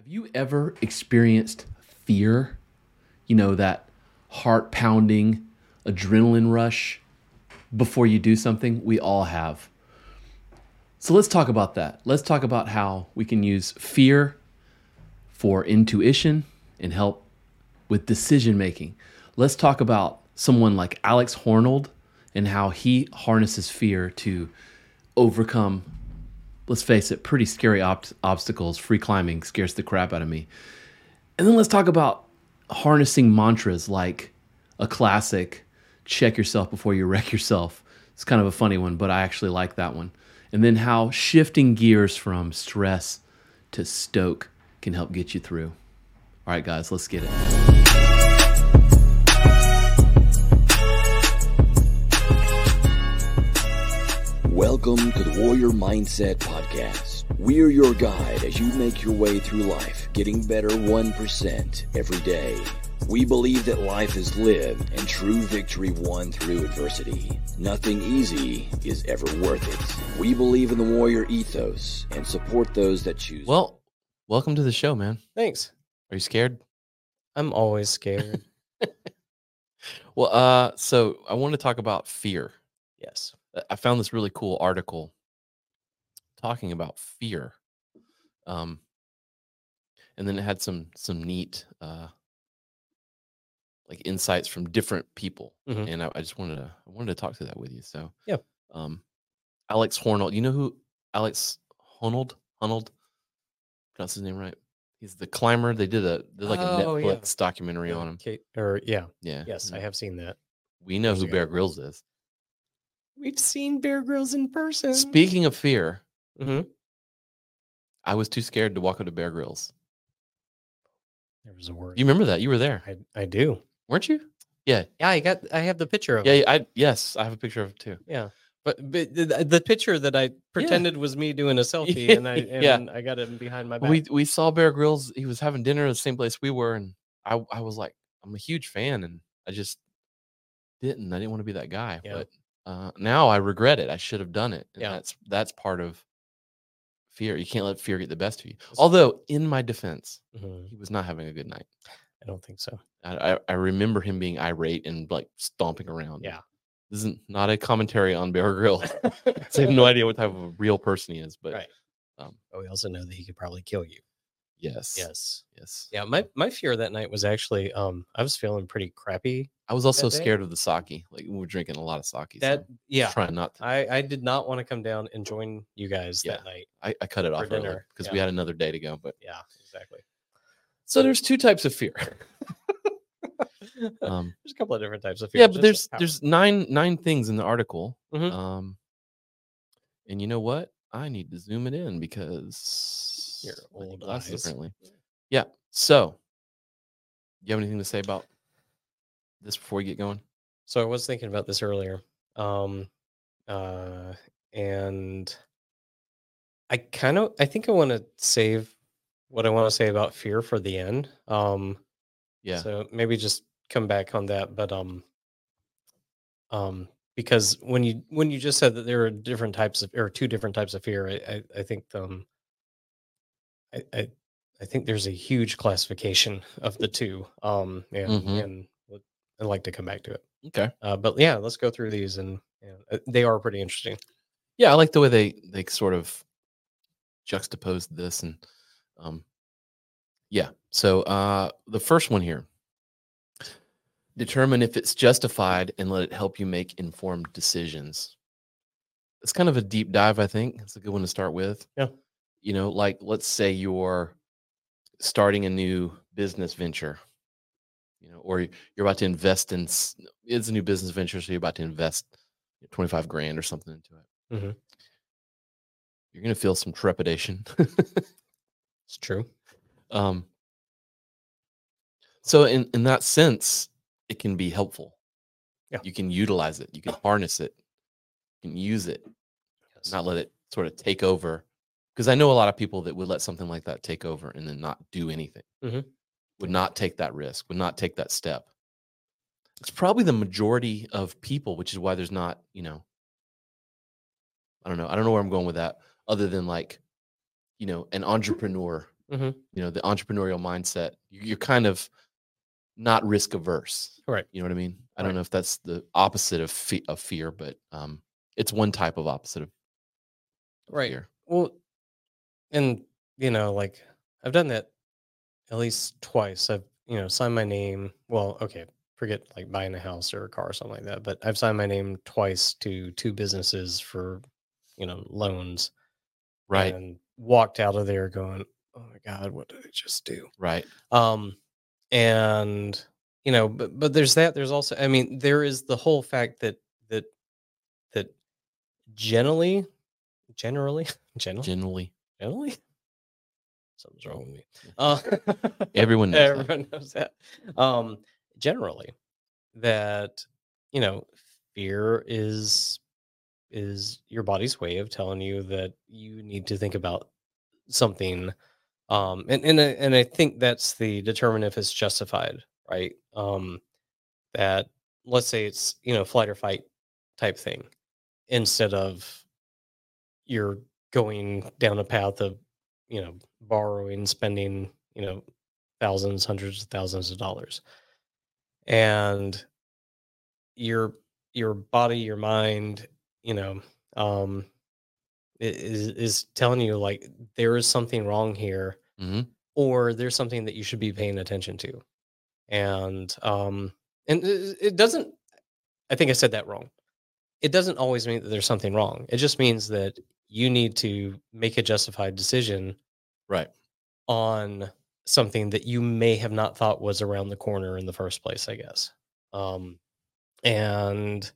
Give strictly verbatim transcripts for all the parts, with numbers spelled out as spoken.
you ever experienced fear? You know, that heart pounding adrenaline rush before you do something? We all have. So let's talk about that. Let's talk about how we can use fear for intuition and help with decision making. Let's talk about someone like Alex Hornold and how he harnesses fear to overcome, let's face it, pretty scary ob- obstacles. Free climbing scares the crap out of me. And then let's talk about harnessing mantras like a classic, check yourself before you wreck yourself. It's kind of a funny one, but I actually like that one. And then how shifting gears from stress to stoke can help get you through. All right, guys, let's get it. Welcome to the Warrior Mindset Podcast. We are your guide as you make your way through life, getting better one percent every day. We believe that life is lived and true victory won through adversity. Nothing easy is ever worth it. We believe in the warrior ethos and support those that choose. Well, welcome to the show, man. Thanks. Are you scared? I'm always scared. Well, uh, so I want to talk about fear. Yes. I found this really cool article talking about fear. Um, and then it had some some neat uh, like insights from different people. Mhm. And I, I just wanted to I wanted to talk through that with you. So Yeah. um, Alex Hornold, you know who Alex Honnold? Honnold? Pronounce his name right. He's the climber. They did a did like a Oh, Netflix yeah. documentary Yeah, on him. Kate, or yeah. Yeah. Yes, I have seen that. We know years who ago. Bear Grylls is. We've seen Bear Grylls in person. Speaking of fear, hmm I was too scared to walk up to Bear Grylls. There was a word. You remember that? You were there, I, I do. weren't you? Yeah. Yeah, I got. I have the picture of Yeah. it. I yes, I have a picture of it too. Yeah. But, but the, the picture that I pretended was me doing a selfie, and I and Yeah. I got it behind my back. We we saw Bear Grylls. He was having dinner at the same place we were, and I I was like, I'm a huge fan, and I just didn't. I didn't want to be that guy. Yeah. But uh, now I regret it. I should have done it. And Yeah. that's that's part of fear. You can't let fear get the best of you. Although, in my defense, Mhm. he was not having a good night. I don't think so. I, I, I remember him being irate and like stomping around. Yeah. This isn't not a commentary on Bear Grylls. I have no idea what type of a real person he is, but Right. um, But we also know that he could probably kill you. yes, Yes. yes. Yeah. My my fear that night was actually um I was feeling pretty crappy. I was also that day? scared of the sake. Like we were drinking a lot of sake. That so yeah. trying not to. I, I did not want to come down and join you guys Yeah. that night. I, I cut it for off early dinner, because we yeah. had another day to go. But Yeah, exactly. so there's two types of fear. um, There's a couple of different types of fear. yeah, but just there's how- there's nine nine things in the article. Mhm. Um, and you know what? I need to zoom it in because Your I need old glasses eyes. apparently. Yeah. So, you have anything to say about this before we get going? So I was thinking about this earlier. Um uh and I kind of I think I want to save what I want to say about fear for the end. Um Yeah. So maybe just come back on that, but um um because when you when you just said that there are different types of or two different types of fear, I I, I think um I, I I think there's a huge classification of the two. Um and Mhm. and would- I'd like to come back to it. Okay. Uh but yeah, let's go through these and, and uh, they are pretty interesting. Yeah, I like the way they they sort of juxtaposed this and um yeah. So uh the first one here. Determine if it's justified and let it help you make informed decisions. It's kind of a deep dive, I think. It's a good one to start with. Yeah. You know, like let's say you're starting a new business venture, you know, or you're about to invest in s- it's a new business venture, so you're about to invest twenty-five grand or something into it. Mhm. You're going to feel some trepidation. It's true. um, so in, in that sense, it can be helpful. Yeah. You can utilize it. You can harness it. You can use it, Yes. not let it sort of take over. Because I know a lot of people that would let something like that take over and then not do anything, Mhm. would not take that risk, would not take that step. It's probably the majority of people, which is why there's not, you know, I don't know. I don't know where I'm going with that other than like, you know, an entrepreneur Mhm. You know, the entrepreneurial mindset. You- You're kind of not risk averse. Right. You know what I mean? I don't Right. know if that's the opposite of fe- of fear, but um, it's one type of opposite of Right. fear. Well, and you know, like I've done that at least twice. I've, you know, signed my name. Well, okay, forget like buying a house or a car or something like that, but I've signed my name twice to two businesses for, you know, loans, Right. and walked out of there going, "Oh my God, what did I just do?" Right. Um, and you know, but but there's that. There's also, I mean, there is the whole fact that that that generally, generally, generally, Generally, generally, something's wrong with me. Uh, everyone knows that. everyone knows that. Um, generally, that you know, fear is is your body's way of telling you that you need to think about something. Um, and and I, and I think that's the determine if it's justified, right? Um, that let's say it's, you know, flight or fight type thing, instead of you're going down a path of, you know, borrowing, spending, you know, thousands, hundreds of thousands of dollars, and your your body, your mind, you know, um, i- is is telling you like there is something wrong here, Hmm. or there's something that you should be paying attention to, and um, and it, it doesn't. I think I said that wrong. It doesn't always mean that there's something wrong. It just means that you need to make a justified decision Right. on something that you may have not thought was around the corner in the first place, I guess. Um, and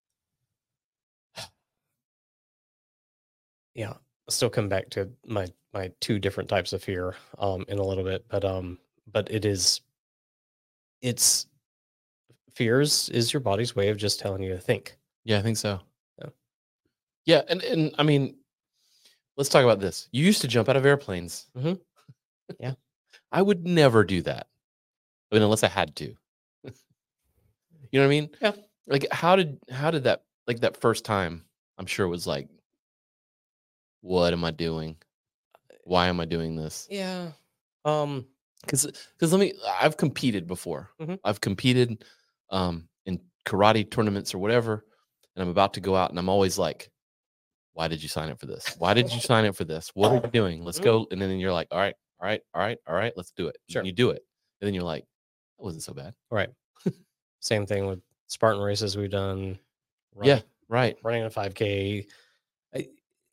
yeah, I'll still come back to my my two different types of fear um in a little bit, but um but it is it's fears is your body's way of just telling you to think. Yeah, I think so. Yeah. Yeah, and and I mean, let's talk about this. You used to jump out of airplanes. Mhm. Yeah. I would never do that. I mean, unless I had to. You know what I mean? Yeah. Like, how did how did that like that first time? I'm sure it was like, what am I doing? Why am I doing this? Yeah. Um Because because let me. I've competed before. Mhm. I've competed um, in karate tournaments or whatever, and I'm about to go out, and I'm always like, why did you sign up for this? Why did you sign up for this? What are you doing? Let's Mhm. go. And then you're like, all right, all right, all right, all right, let's do it. Sure. And you do it. And then you're like, that wasn't so bad. Right. Same thing with Spartan races we've done. Yeah, Running, right. running a five K. I,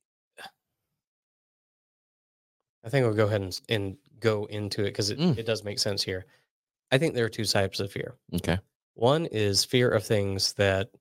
I think we'll go ahead and, s- and go into it because it, Mm. it does make sense here. I think there are two types of fear. Okay. One is fear of things that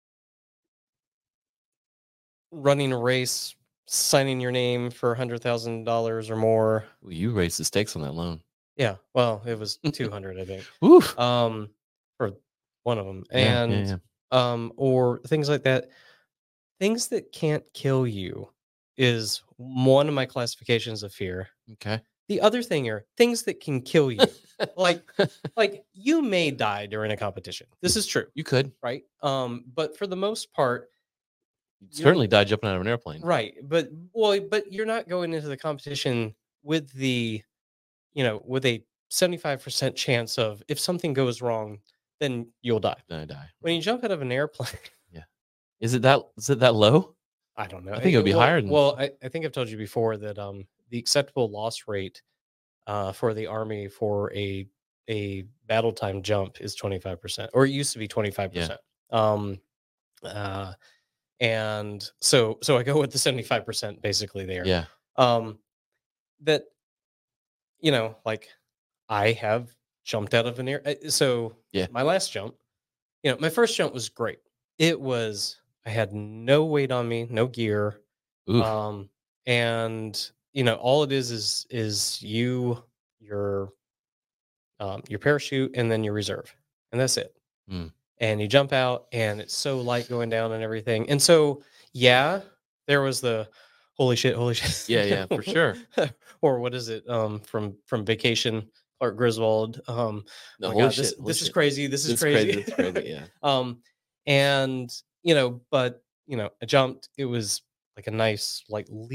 running a race, signing your name for a hundred thousand dollars or more. Well, you raised the stakes on that loan. Yeah, well, it was two hundred, I think. Oof. Um, for one of them, Yeah, yeah, and yeah. um, or things like that. Things that can't kill you is one of my classifications of fear. Okay. The other thing are things that can kill you. like like you may die during a competition. This is true, You could. right? Um, but for the most part, You you're- certainly died jumping out of an airplane. right. But well, but you're not going into the competition with the, you know, with a seventy-five percent chance of if something goes wrong, then you'll die. Then I die. When you jump out of an airplane, Is it that is it that low? I don't know. I think it would be well, higher than- Well, I, I think I've told you before that um the acceptable loss rate uh for the army for a a battle time jump is twenty-five percent, or it used to be twenty-five percent. Um uh and so so I go with the seventy-five percent basically there. Yeah. Um that you know, like I have jumped out of an air uh, so Yeah. my last jump, you know, my first jump was great. It was I had no weight on me, no gear. Oof. Um, and you know, all it is is is you, your um, your parachute, and then your reserve, and that's it. Mm. And you jump out, and it's so light going down and everything. And so, yeah, there was the holy shit, holy shit. Yeah, yeah, for sure. Or what is it? Um, from from Vacation, Clark Griswold. Um, No, oh my holy God, shit. this, holy this is shit. crazy. This is This is crazy. crazy, this is crazy, yeah. um, and you know, but you know, I jumped. It was like a nice, like leaf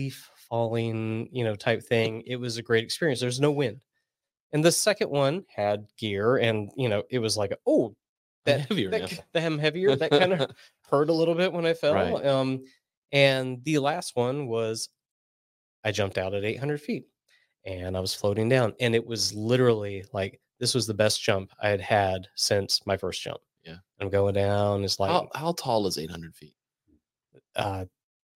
falling, you know, type thing. It was a great experience. There's no wind. And the second one had gear, and you know, it was like, oh, I'm that heavier that now. k- that I'm heavier. That kind of hurt a little bit when I fell. Right. Um, and the last one was I jumped out at eight hundred feet, and I was floating down, and it was literally like this was the best jump I had had since my first jump. Yeah. I'm going down. It's like How how tall is eight hundred feet? uh,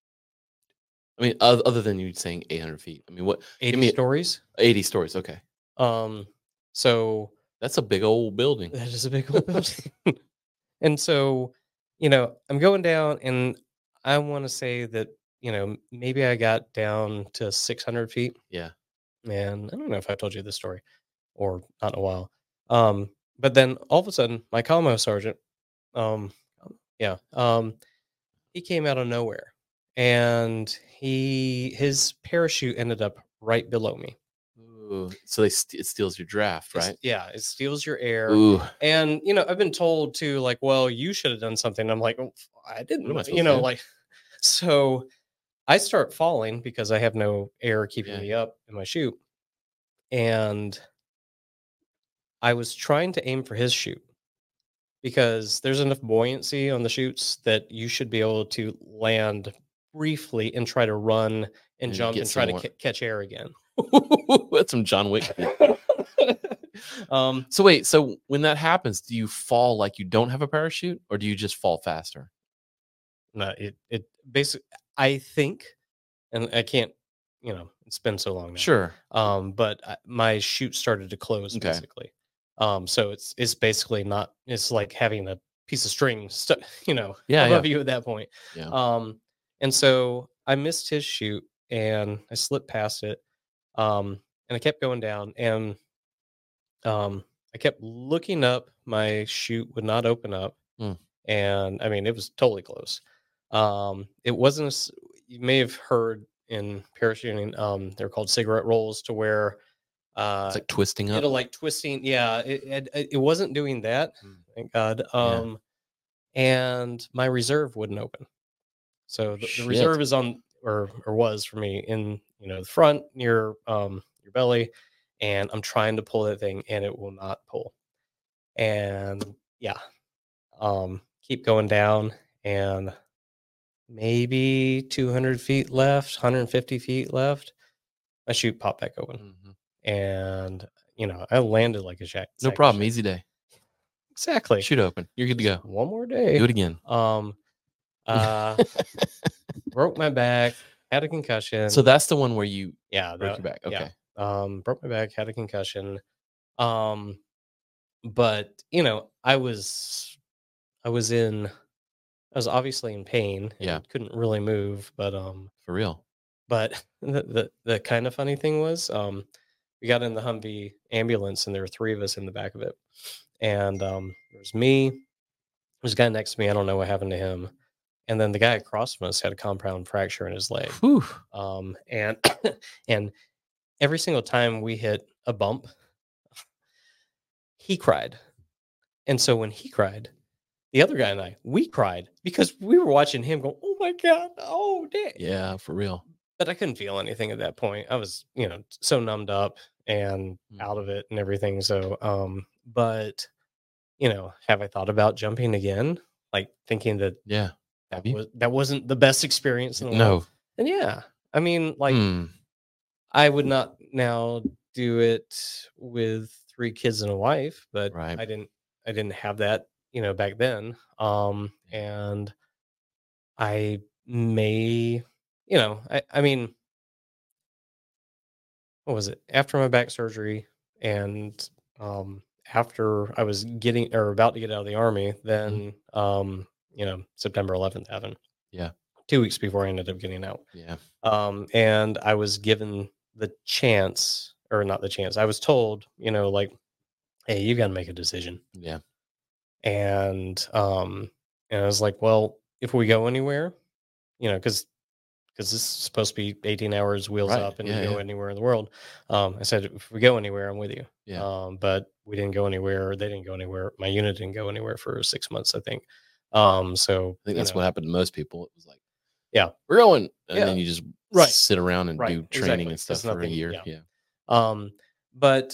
I mean, oth- other than you saying eight hundred feet. I mean, what? Give eighty me a- stories. eighty stories. Okay, Um, so that's a big old building. that is a big old building. And so, you know, I'm going down, and I want to say that, you know, maybe I got down to six hundred feet. Yeah. And I don't know if I told you this story or not in a while. Um, but then all of a sudden, my commo sergeant, um, yeah, um, he came out of nowhere, and he his parachute ended up right below me. Ooh, so they st- it steals your draft, It's- right? yeah, it steals your air. Ooh, And you know, I've been told to like, well, you should have done something. I'm like, oh, I didn't. What am I know," supposed you to know, do? like, so I start falling because I have no air keeping Yeah. me up in my chute, and I was trying to aim for his chute because there's enough buoyancy on the chutes that you should be able to land briefly and try to run and And jump get and try to somewhere. ca- catch air again. That's some John Wick. shit. um, So wait, so when that happens, do you fall like you don't have a parachute, or do you just fall faster? no, it it basically, I think, and I can't, you know, it's been so long now. Sure. Um, but I, my chute started to close Okay. basically. Um, so it's it's basically not. It's like having a piece of string stuck, you know, Yeah, above you at that point. Yeah. Um, and so I missed his chute, and I slipped past it. Um, and I kept going down, and um, I kept looking up. My chute would not open up, Hmm. and I mean, it was totally close. Um, it wasn't. a s- You may have heard in parachuting, um, they're called cigarette rolls, to where uh, It's like twisting up. it'll like twisting. Yeah, it, it it wasn't doing that. Mm. Thank God. Um, and my reserve wouldn't open. So the, the Shit. reserve is on, or or was for me, in, you know, the front near um your belly, and I'm trying to pull that thing, and it will not pull. And yeah, um, keep going down, and maybe two hundred feet left, one hundred fifty feet left. My chute popped back open, Mhm. and you know, I landed like a shack. No sack of problem. shit. Easy day. Exactly. Shoot open. You're good to go. One more day. Do it again. Um, uh, broke my back, had a concussion. So that's the one where you yeah, broke that- your back. yeah. Okay. Um, broke my back, had a concussion. Um, but you know, I was, I was in, I was obviously in pain. and Yeah. couldn't really move. But um, For real. but the the, the kind of funny thing was, um, we got in the Humvee ambulance, and there were three of us in the back of it, and um, there's me, there's a guy next to me. I don't know what happened to him, and then the guy across from us had a compound fracture in his leg. Whew. Um, and and every single time we hit a bump, he cried. And so when he cried, the other guy and I, we cried because we were watching him go, oh my God, oh damn. Yeah, for real. But I couldn't feel anything at that point. I was, you know, so numbed up and Mm. out of it and everything. So, um, but, you know, have I thought about jumping again? Like thinking that Yeah. that Have you? was that wasn't the best experience in the world. No. And yeah, I mean, like, Hmm. I would not now do it with three kids and a wife, but Right. I didn't I didn't have that, you know, back then. Um and I may, you know, I, I mean, what was it? After my back surgery, and um after I was getting or about to get out of the army, then um, you know, September eleventh happened. Yeah. Two weeks before I ended up getting out. Yeah. Um, and I was given the chance, or not the chance, I was told, you know, like, hey, you got to make a decision. Yeah. And um, and I was like, well, if we go anywhere, you know, because because this is supposed to be eighteen hours wheels Right. up, and Yeah, you go yeah. anywhere in the world. Um, I said, if we go anywhere, I'm with you. Yeah. Um, but we didn't go anywhere. They didn't go anywhere. My unit didn't go anywhere for six months, I think. Um, so I think that's you know, what happened to most people. It was like, Yeah. we're going. And Yeah. then you just Right. sit around and Right, do training exactly, and stuff 'cause for a nothing- year. yeah. Yeah. Um, but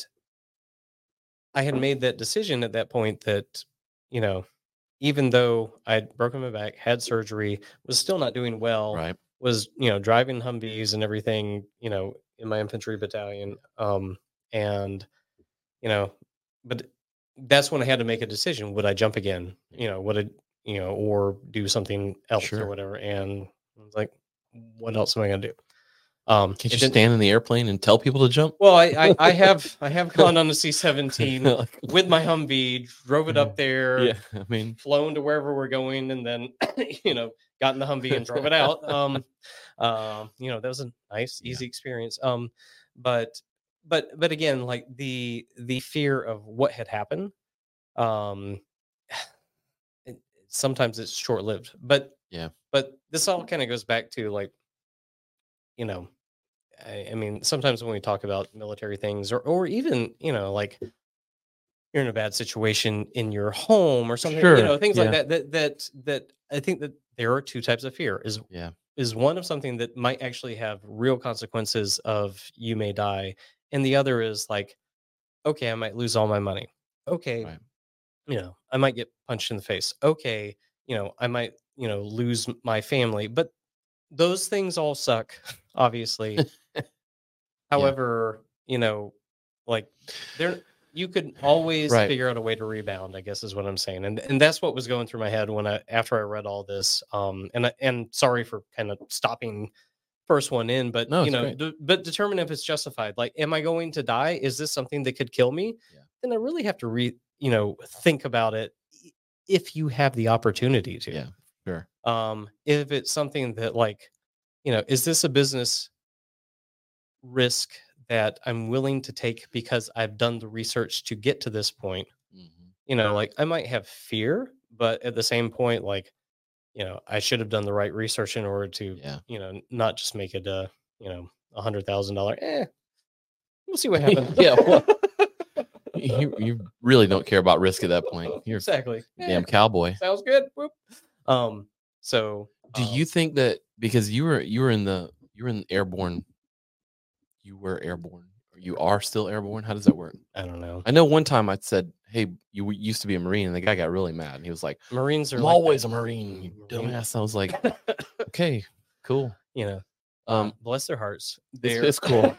I had made that decision at that point that, you know, even though I'd broken my back, had surgery, was still not doing well, Right. was, you know, driving Humvees and everything, you know, in my infantry battalion. Um, and, you know, but that's when I had to make a decision. Would I jump again? You know, would I, you know, or do something else Sure. or whatever? And I was like, what else am I going to do? Um, Can't it you didn't- stand in the airplane and tell people to jump? Well, I, I, I have I have gone on the C seventeen Like- with my Humvee, drove it up there, Yeah, I mean, flown to wherever we're going, and then you know got in the Humvee and drove it out. Um, um, you know that was a nice, Yeah. easy experience. Um, but but but again, like the the fear of what had happened. Um, it, sometimes it's short lived, but Yeah. But this all kind of goes back to like, you know. I, I mean, sometimes when we talk about military things, or or even you know, like you're in a bad situation in your home or something, Sure, you know, things yeah. like that. That that that I think that there are two types of fear. Is yeah, is one of something that might actually have real consequences of you may die, and the other is like, okay, I might lose all my money. Okay, right. you know, I might get punched in the face. Okay, you know, I might you know lose m- my family, but those things all suck, obviously. However, you know, like there you could always Right. figure out a way to rebound, I guess is what I'm saying. And and that's what was going through my head when I after I read all this. Um and I, and sorry for kind of stopping first one in, but No, you it's know, great. d- but determine if it's justified. Like, am I going to die? Is this something that could kill me? Yeah. Then I really have to re you know, think about it i- if you have the opportunity to. Yeah, sure. Um, if it's something that like, you know, is this a business risk that I'm willing to take because I've done the research to get to this point? Mhm. You know, like I might have fear, but at the same point, like, you know, I should have done the right research in order to, Yeah. you know, not just make it a, you know, a hundred thousand dollar. Eh, we'll see what happens. Yeah, well, You you really don't care about risk at that point. You're exactly. a damn Eh, cowboy. sounds good. Whoop. Um. So, Do um, you think that because you were you were in the you were in airborne, you were airborne, or you are still airborne? How does that work? I don't know. I know one time I said, "Hey, you w- used to be a Marine," and the guy got really mad. And he was like, Marines are "I'm like always that. a Marine, you Marine- dumbass." I was like, "Okay, cool." you know, Um, um, bless their hearts. it's, They're it's cool.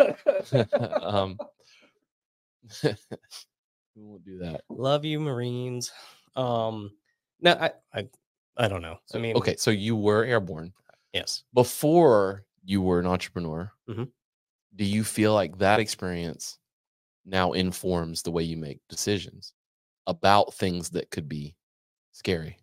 um, we won't do that. Love you, Marines. Um, no, I, I, I don't know. I mean, Okay, so you were airborne yes. before you were an entrepreneur. Mhm. Do you feel like that experience now informs the way you make decisions about things that could be scary?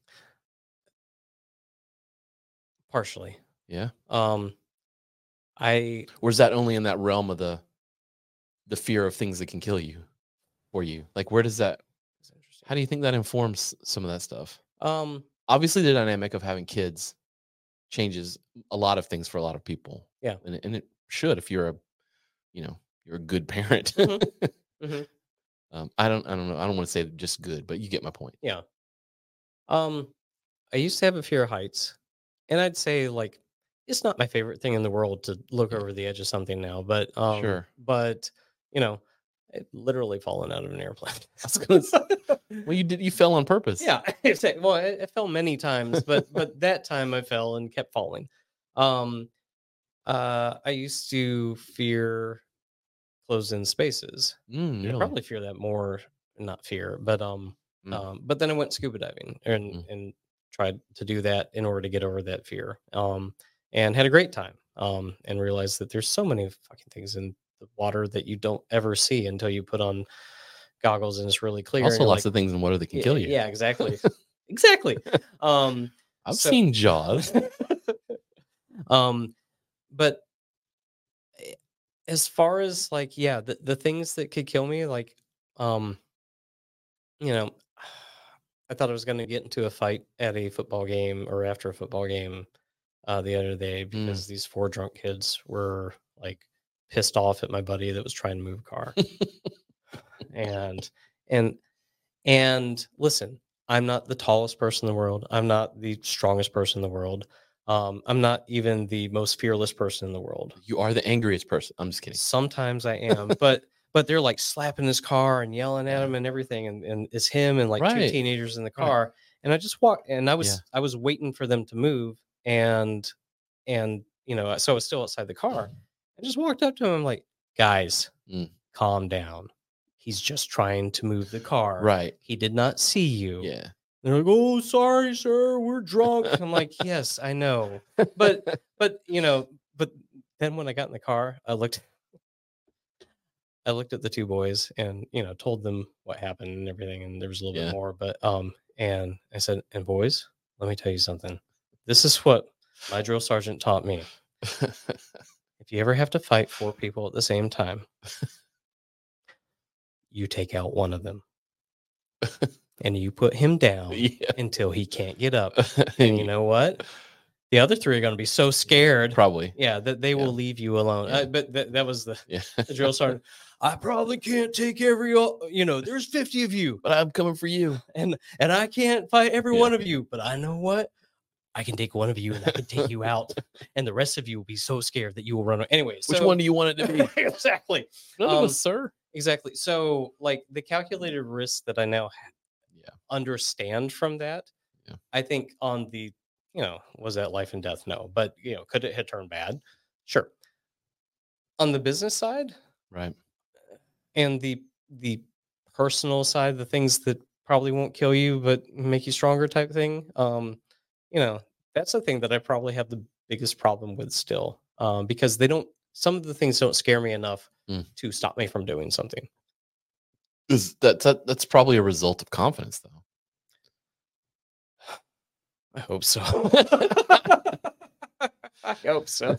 Partially. Yeah. Um, I Or is that only in that realm of the the fear of things that can kill you for you? Like, where does that, it's interesting. how do you think that informs some of that stuff? Um, Obviously, the dynamic of having kids changes a lot of things for a lot of people. Yeah. And it, and it should if you're a, you know, you're a good parent. Mhm. Mhm. um, I don't, I don't know. I don't want to say just good, but you get my point. yeah. Um, I used to have a fear of heights, and I'd say like it's not my favorite thing in the world to look Yeah. over the edge of something now, but um, Sure. But you know, I've literally fallen out of an airplane. I was gonna say, well, you did, you fell on purpose. Yeah, it's like- well, I, I fell many times, but but that time I fell and kept falling. Um, uh, I used to fear closed-in spaces. Mm, And I really? probably fear that more, not fear, but um, Mm. um, but then I went scuba diving and Mm. and tried to do that in order to get over that fear. Um, and had a great time. Um, and realized that there's so many fucking things in the water that you don't ever see until you put on goggles and it's really clear. and Also, you're lots like, of things in water that can yeah, kill you. Yeah, exactly, exactly. Um, I've so- seen Jaws. um, but eh, as far as like, yeah, the, the things that could kill me, like, um, you know, I thought I was going to get into a fight at a football game or after a football game uh, the other day because these four drunk kids were like pissed off at my buddy that was trying to move a car. and and and listen, I'm not the tallest person in the world. I'm not the strongest person in the world. Um, I'm not even the most fearless person in the world. You are the angriest person. I'm just kidding. Sometimes I am, but but they're like slapping his car and yelling at him and everything, and, and it's him and like two Right. teenagers in the Right. car. And I just walked, and I was Yeah. I was waiting for them to move, and and you know, so I was still outside the car. I just walked up to him, like, guys, Mm. calm down. He's just trying to move the car. Right. He did not see you. Yeah. They're like, "Oh, sorry, sir, we're drunk." I'm like, "Yes, I know." But but you know, but then when I got in the car, I looked I looked at the two boys and, you know, told them what happened and everything, and there was a little Yeah. bit more, but um and I said, "And boys, let me tell you something. This is what my drill sergeant taught me. If you ever have to fight four people at the same time, you take out one of them and you put him down Yeah. until he can't get up. And you know what? The other three are going to be so scared, Probably. yeah, that they Yeah. will leave you alone." Yeah. Uh, but that, that was the, Yeah. the drill sergeant. "I probably can't take every, o- you know, there's fifty of you, But I'm coming for you. and and I can't fight every Yeah. one of you. But I know what? I can take one of you, and I can take you out, and the rest of you will be so scared that you will run away." Anyway, Which so, one do you want it to be? exactly, None Um, of us, sir. exactly. So, like the calculated risk that I now ha- Yeah. understand from that, Yeah. I think on the, you know, was that life and death? No, but you know, could it have turned bad? Sure. On the business side Right. and the the personal side, the things that probably won't kill you but make you stronger type thing, um, you know, that's the thing that I probably have the biggest problem with still, um, because they don't. Some of the things don't scare me enough Mm. to stop me from doing something. Is that, that that's probably a result of confidence, though. I hope so. I hope so.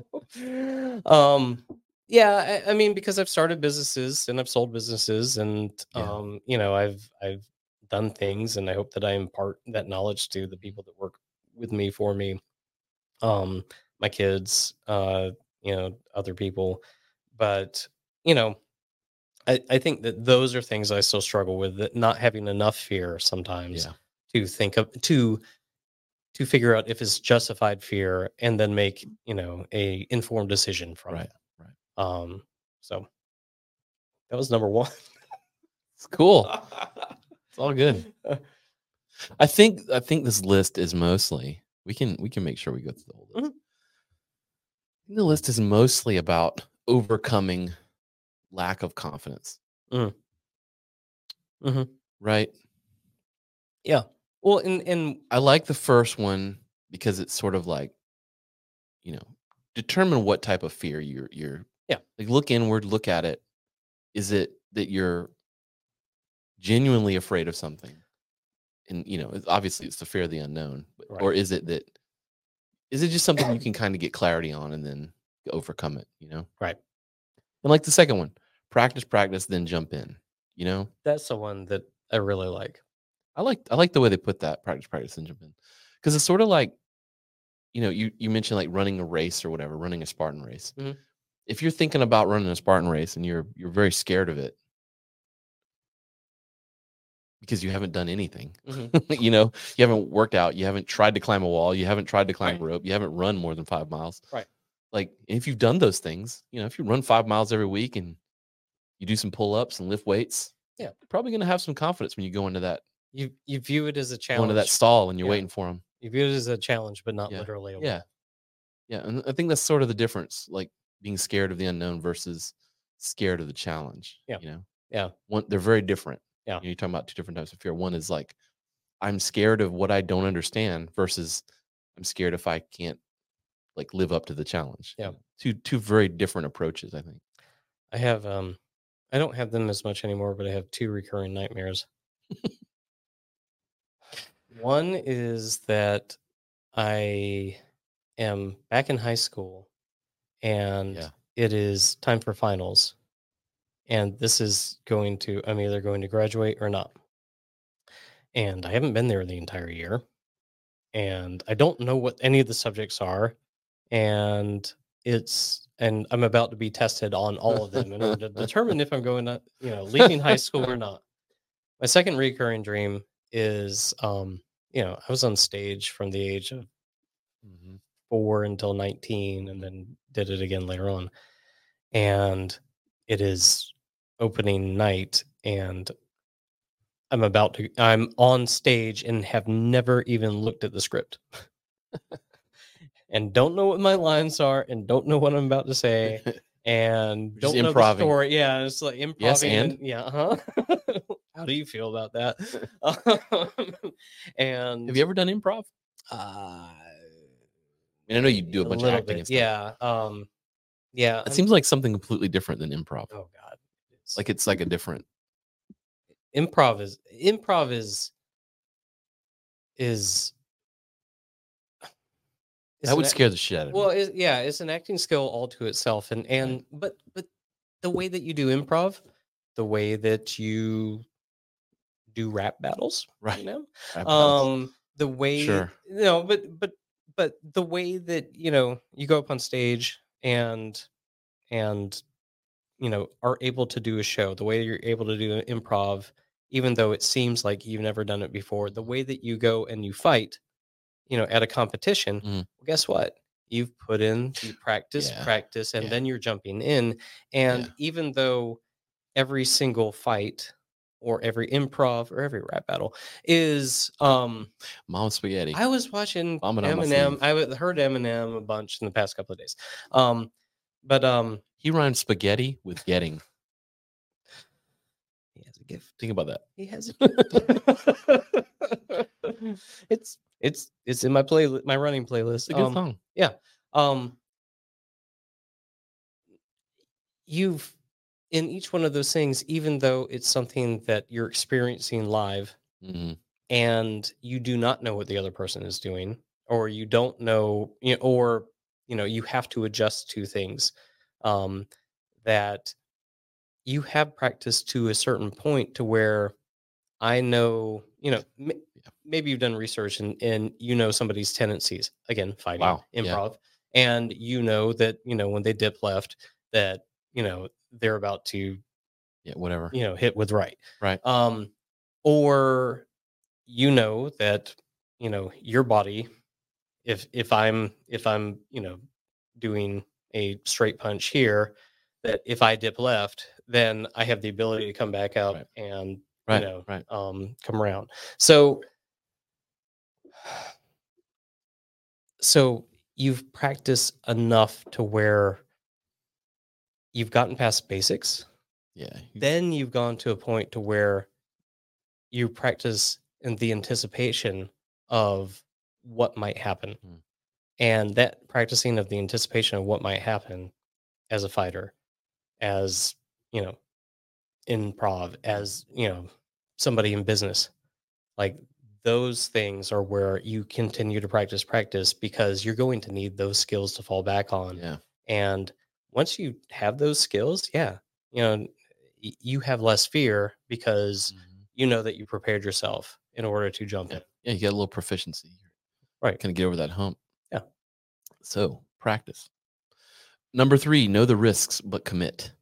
um, yeah, I, I mean, because I've started businesses and I've sold businesses, and Yeah. um, you know, I've I've done things, and I hope that I impart that knowledge to the people that work with me for me, um, my kids, uh, you know, other people. But you know, I, I think that those are things I still struggle with. That not having enough fear sometimes Yeah. to think of to to figure out if it's justified fear, and then make, you know, a informed decision from Right. it. Right. Um, so that was number one. It's cool. It's all good. I think I think this list is mostly we can we can make sure we go through the whole list. Mhm. I think the list is mostly about overcoming lack of confidence. Mhm. Mhm. Right. Yeah. Well, and and I like the first one because it's sort of like, you know, determine what type of fear you're you're Yeah. like look inward, look at it. Is it that you're genuinely afraid of something? And you know, it's, obviously it's the fear of the unknown, but, Right. or is it that is it just something you can kind of get clarity on and then overcome it, you know? Right. And like the second one, practice, practice, then jump in, you know? That's the one that I really like. I like I like the way they put that, practice, practice, then jump in. Because it's sort of like, you know, you you mentioned like running a race or whatever, running a Spartan race. Mhm. If you're thinking about running a Spartan race and you're you're very scared of it because you haven't done anything, Mhm. you know, you haven't worked out, you haven't tried to climb a wall, you haven't tried to climb Right. a rope, you haven't run more than five miles. Right. Like if you've done those things, you know, if you run five miles every week and you do some pull ups and lift weights, Yeah. you're probably going to have some confidence when you go into that You you view it as a go challenge. into that stall and you're Yeah. waiting for them. You view it as a challenge, but not Yeah. literally. A Yeah. wall. Yeah, and I think that's sort of the difference, like being scared of the unknown versus scared of the challenge. Yeah. You know, Yeah. one they're very different. Yeah. You know, you're talking about two different types of fear. One is like I'm scared of what I don't understand versus I'm scared if I can't like live up to the challenge. Yeah. Two two very different approaches, I think. I have um I don't have them as much anymore, but I have two recurring nightmares. One is that I am back in high school, and Yeah. it is time for finals. And this is going to, I'm either going to graduate or not. And I haven't been there the entire year. And I don't know what any of the subjects are. And it's, and I'm about to be tested on all of them in order to determine if I'm going to, you know, leaving high school or not. My second recurring dream is, um, you know, I was on stage from the age of Mm-hmm. four until nineteen, and then did it again later on. And it is opening night, and I'm about to, I'm on stage and have never even looked at the script and don't know what my lines are and don't know what I'm about to say and Just don't know the improving. story. Yeah, it's like improving. Yes, and? yeah, uh huh. How do you feel about that? Um, and Have you ever done improv? uh, I mean, I know you do a bunch of little acting bit, and stuff. yeah. Um, yeah. It I'm- seems like something completely different than improv. oh God, it's, Like it's like a different. improv is improv is is. it's That would an- scare the shit out of Well, me. it's, yeah, it's an acting skill all to itself, and and but but the way that you do improv, the way that you do rap battles, Right. You know, Rap battles. um, the way, Sure. you know, but but but the way that you know you go up on stage and and you know are able to do a show, the way you're able to do an improv, even though it seems like you've never done it before, the way that you go and you fight, you know, at a competition, Mhm. well, guess what? You've put in, you practice, Yeah. practice, and Yeah. then you're jumping in. And Yeah. even though every single fight or every improv or every rap battle is, um, Mom spaghetti. I was watching Vomit on my Eminem. sleeve. I w- heard Eminem a bunch in the past couple of days. Um, but um, He rhymed spaghetti with getting. he has a gift. Think about that. He has a gift. it's it's it's in my playlist, my running playlist. It's a good Um, song. Yeah. Um, you've in each one of those things, even though it's something that you're experiencing live Mhm. and you do not know what the other person is doing, or you don't know, you know, or you know, you have to adjust to things um, that you have practiced to a certain point to where I know, you know, m- Yeah. maybe you've done research and, and you know somebody's tendencies, again, fighting, Wow, yeah. improv, and you know that, you know, when they dip left, that, you know, they're about to, Yeah, whatever. you know, hit with right. Right. Um, or you know that, you know, your body, if if I'm if I'm, you know, doing a straight punch here, that if I dip left, then I have the ability to come back out Right. and Right. you know Right. um come around. So so you've practiced enough to where you've gotten past basics. Yeah. you- Then you've gone to a point to where you practice in the anticipation of what might happen. Hmm. And that practicing of the anticipation of what might happen as a fighter, as you know, improv, as you know, somebody in business, like those things are where you continue to practice, practice because you're going to need those skills to fall back on. Yeah. And once you have those skills, yeah, you know, y- you have less fear because Mhm. you know that you prepared yourself in order to jump Yeah. in. Yeah. You get a little proficiency. Right. Kind of get over that hump. Yeah. So practice. Number three, know the risks, but commit.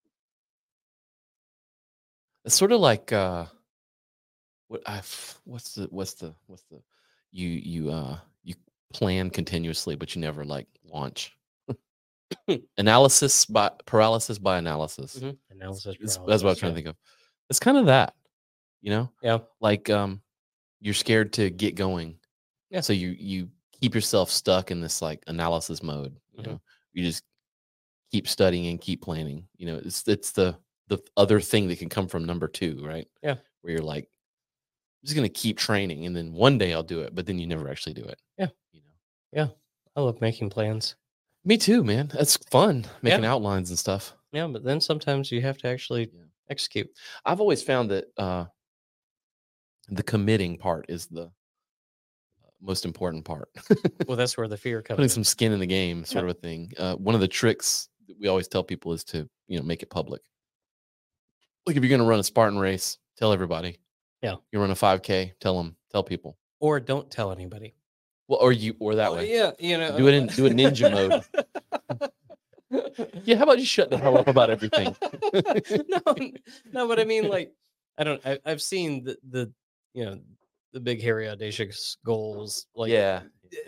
It's sort of like uh what I what's the what's the what's the you you uh you plan continuously but you never like launch. Analysis by paralysis by analysis. Mhm. Analysis. It's- that's what I paralysis, was trying yeah. to think of. It's kind of that, you know, Yeah. like um you're scared to get going. Yeah. So you you keep yourself stuck in this like analysis mode, you Mhm. know. You just keep studying and keep planning. You know, it's it's the the other thing that can come from number two, right? Yeah. Where you're like, I'm just gonna keep training and then one day I'll do it, but then you never actually do it. Yeah. You know. Yeah. I love making plans. Me too, man. That's fun making outlines and stuff. Yeah, but then sometimes you have to actually Yeah. execute. I've always found that uh the committing part is the most important part. Well, that's where the fear comes Putting in. some skin in the game, sort Yeah. of a thing. Uh, one of the tricks that we always tell people is to, you know, make it public. Like if you're going to run a Spartan race, tell everybody. Yeah. You run a five K, tell them, tell people. Or don't tell anybody. Well, or you, or that Oh, way. yeah, you know. Do it in, do it ninja mode. Yeah. How about you shut the hell up about everything? no, no, but I mean, like, I don't. I, I've seen the the you know the big hairy audacious goals. Like, Yeah. uh,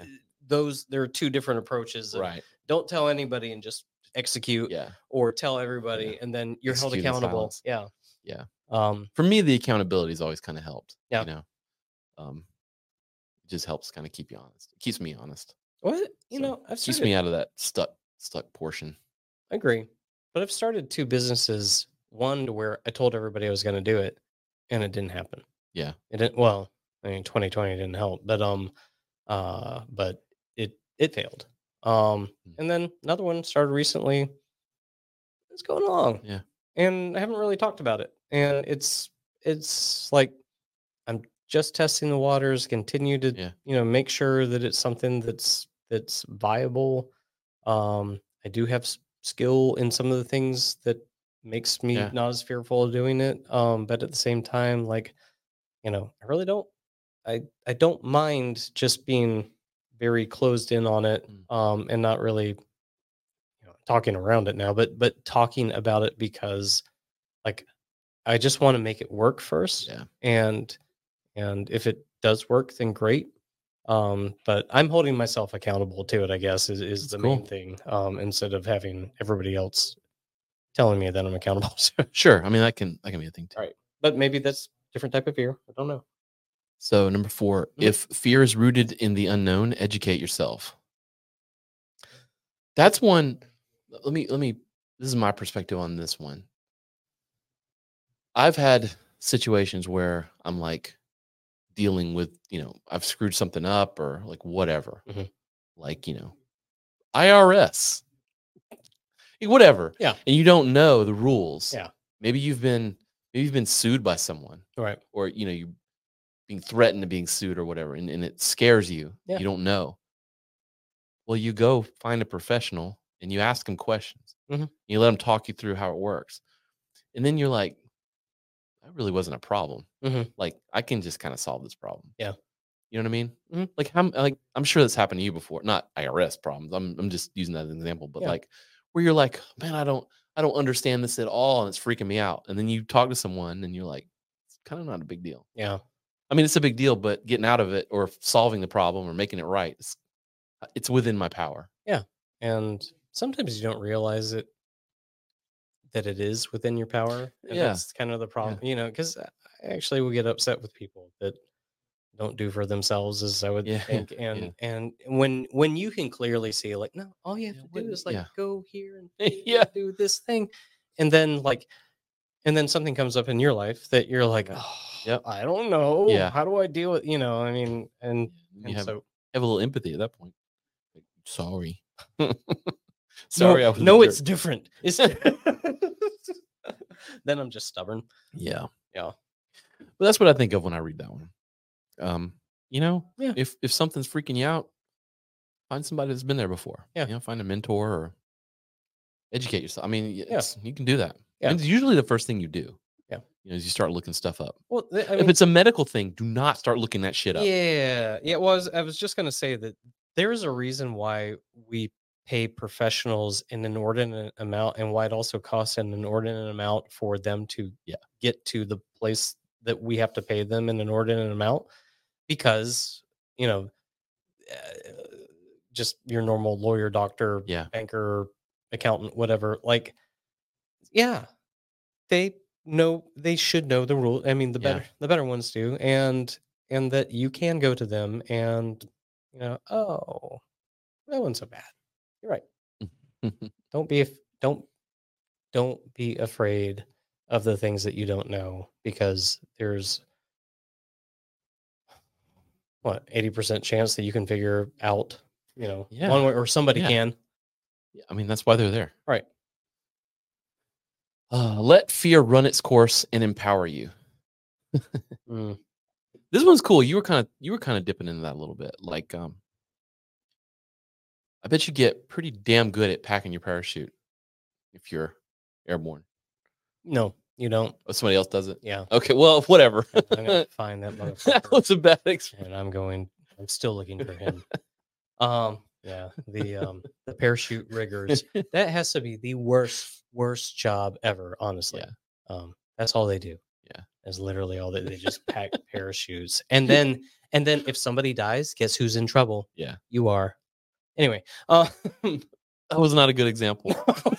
those there are two different approaches. Of, Right. Don't tell anybody and just execute, Yeah. or tell everybody Yeah. and then you're Execute in held accountable. silence. Yeah. Yeah. Um, For me, the accountability has always kind of helped. Yeah. You know, um, it just helps kind of keep you honest. It keeps me honest. what you So, know, I've keeps started, me out of that stuck stuck portion. I agree, but I've started two businesses. One to where I told everybody I was going to do it, and it didn't happen. Yeah. It didn't. Well, I mean, twenty twenty didn't help, but um, uh, but it it failed. Um, Mm. and then another one started recently. It's going along, Yeah. and I haven't really talked about it. And it's it's like I'm just testing the waters. Continue to Yeah. you know make sure that it's something that's that's viable. Um, I do have s- skill in some of the things that makes me Yeah. not as fearful of doing it. Um, but at the same time, like you know, I really don't. I I don't mind just being very closed in on it, Mm. um, and not really you know, talking around it now, but but talking about it because like I just want to make it work first, Yeah. and and if it does work, then great. Um, but I'm holding myself accountable to it, I guess, is, is That's the cool. main thing. Um, instead of having everybody else telling me that I'm accountable. So, Sure. I mean, that can that can be a thing too. all right, but maybe that's different type of fear. I don't know. So number four, Mhm. if fear is rooted in the unknown, educate yourself. That's one. Let me let me. This is my perspective on this one. I've had situations where I'm like dealing with, you know, I've screwed something up or like whatever, Mhm. like, you know, I R S, whatever. Yeah. And you don't know the rules. Yeah. Maybe you've been, maybe you've been sued by someone, All right. or, you know, you being threatened to being sued or whatever, and, and it scares you. Yeah. You don't know. Well, you go find a professional and you ask them questions. Mhm. You let them talk you through how it works. And then you're like, that really wasn't a problem. Mhm. Like, I can just kind of solve this problem. Yeah. You know what I mean? Mhm. Like, how, like I'm sure that's happened to you before. Not I R S problems. I'm I'm just using that as an example, but Yeah. like where you're like, man, I don't I don't understand this at all, and it's freaking me out. And then you talk to someone, and you're like, it's kind of not a big deal. Yeah. I mean, it's a big deal, but getting out of it or solving the problem or making it right, it's, it's within my power. Yeah. And sometimes you don't realize it that it is within your power. And Yeah. that's kind of the problem, you know, because I actually will get upset with people that don't do for themselves as I would Yeah. think. And Yeah. and when when you can clearly see like, no, all you have Yeah, to what- do is like yeah. go here and Yeah. do this thing. And then like and then something comes up in your life that you're like, oh, Yep. I don't know. Yeah. How do I deal with, you know, I mean, and You and have, so have a little empathy at that point. Like, sorry. Sorry, no, I was a no, jerk. it's different. It's then I'm just stubborn. Yeah. Yeah. But that's what I think of when I read that one. Um, you know, Yeah. if if something's freaking you out, find somebody that's been there before. Yeah. You know, find a mentor or educate yourself. I mean, Yeah. it's, you can do that. Yeah. And it's usually the first thing you do. Yeah. You know, as you start looking stuff up. Well, th- I if mean, it's a medical thing, do not start looking that shit up. yeah, yeah. Well, I was, I was just gonna say that there is a reason why we pay professionals an inordinate amount, and why it also costs an inordinate amount for them to Yeah. get to the place that we have to pay them an inordinate amount, because you know, uh, just your normal lawyer, doctor, Yeah. banker, accountant, whatever. Like, yeah, they know they should know the rule. I mean, the Yeah. better the better ones do, and and that you can go to them and you know, oh, that one's so bad. You're right. Don't be af- don't don't be afraid of the things that you don't know, because there's what eighty percent chance that you can figure out, you know, Yeah. one way or somebody Yeah. can. I mean, that's why they're there. Right. Uh, let fear run its course and empower you. Mm. This one's cool. You were kind of you were kind of dipping into that a little bit. Like, um, I bet you get pretty damn good at packing your parachute if you're airborne. No, you don't. Oh, somebody else does it. Yeah. Okay. Well, whatever. I'm gonna find that That motherfucker. was a bad experience. And I'm going. I'm still looking for him. Um, yeah, the um the parachute riggers. That has to be the worst worst job ever. Honestly, Yeah. um, that's all they do. Yeah. That's literally all that they just pack parachutes, and then and then if somebody dies, guess who's in trouble? Yeah. You are. Anyway, uh, That was not a good example.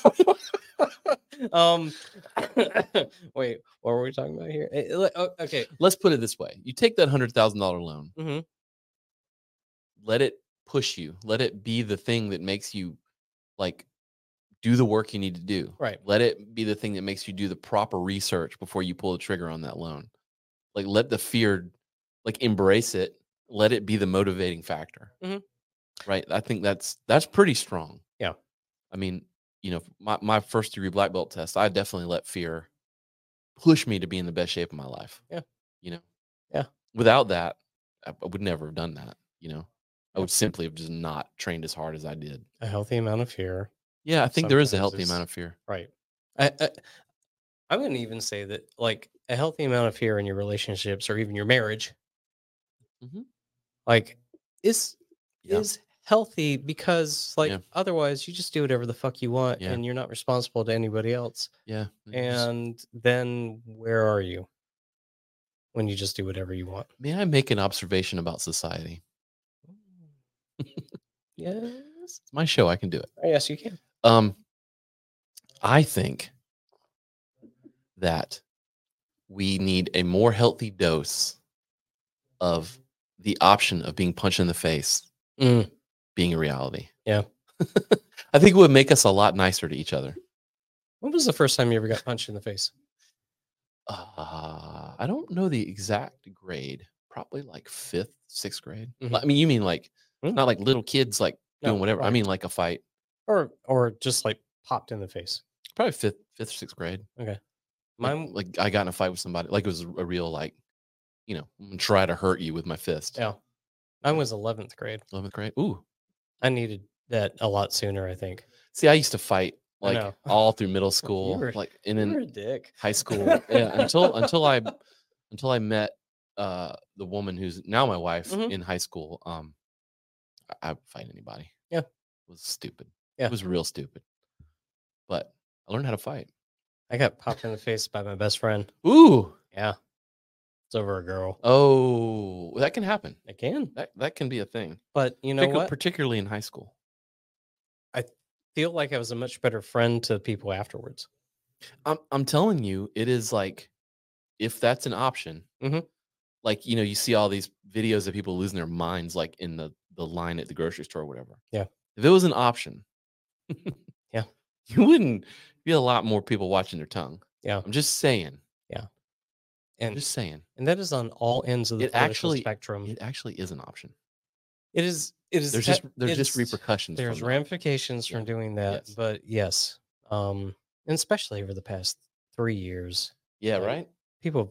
um, wait, what were we talking about here? Eh, le- oh, okay. Let's put it this way. You take that one hundred thousand dollars loan, hmm let it push you. Let it be the thing that makes you like do the work you need to do. Right. Let it be the thing that makes you do the proper research before you pull the trigger on that loan. Like let the fear, like embrace it. Let it be the motivating factor. Mhm. Right. I think that's that's pretty strong. Yeah. I mean, you know, my, my first degree black belt test, I definitely let fear push me to be in the best shape of my life. Yeah. You know? Yeah. Without that, I, I would never have done that. You know, I Yeah. would simply have just not trained as hard as I did. A healthy amount of fear. Yeah, I think there is a Sometimes healthy it's- amount of fear. Right. I, I, I'm going to even say that, like, a healthy amount of fear in your relationships or even your marriage, Mhm. like, is Yeah. is healthy because, like, Yeah. otherwise you just do whatever the fuck you want Yeah. and you're not responsible to anybody else. Yeah. you just- And then where are you when you just do whatever you want? may I make an observation about society? Yes. It's my show. I can do it. Oh, yes, you can. Um, I think that we need a more healthy dose of the option of being punched in the face Mm, being a reality. Yeah. I think it would make us a lot nicer to each other. when was the first time you ever got punched in the face? Uh, I don't know the exact grade. Probably like fifth, sixth grade. Mhm. I mean, you mean like Mm. not like little kids like No, doing whatever. I right. mean like a fight. Or or just like popped in the face? Probably fifth, fifth, sixth grade. Okay. Like, Mine, like I got in a fight with somebody. Like it was a real like, you know, I'm gonna try to hurt you with my fist. yeah. Mine was eleventh grade. eleventh grade. Ooh. I needed that a lot sooner, I think. See, I used to fight I like know. all through middle school, were- like and You then were a dick. high school. Yeah, until until I until I met uh the woman who's now my wife Mhm. in high school. Um, I, I'd fight anybody. Yeah. It was stupid. Yeah. It was real stupid. But I learned how to fight. I got popped in the face by my best friend. Ooh. Yeah. It's over a girl. Oh, that can happen. It can. That that can be a thing. But you know Particu- what? Particularly in high school. Feel like I was a much better friend to people afterwards. I'm I'm telling you, it is like if that's an option, Mhm. like you know, you see all these videos of people losing their minds, like in the the line at the grocery store, or whatever. Yeah. If it was an option, Yeah. you wouldn't be a lot more people watching their tongue. Yeah. I'm just saying. I'm And just saying. and that is on all ends of the It political actually- spectrum. It actually is an option. It is it is There's te- just there's just it's- repercussions. There's from that. ramifications Yeah. from doing that, Yes. but yes. Um and especially over the past three years. Yeah, like- right. People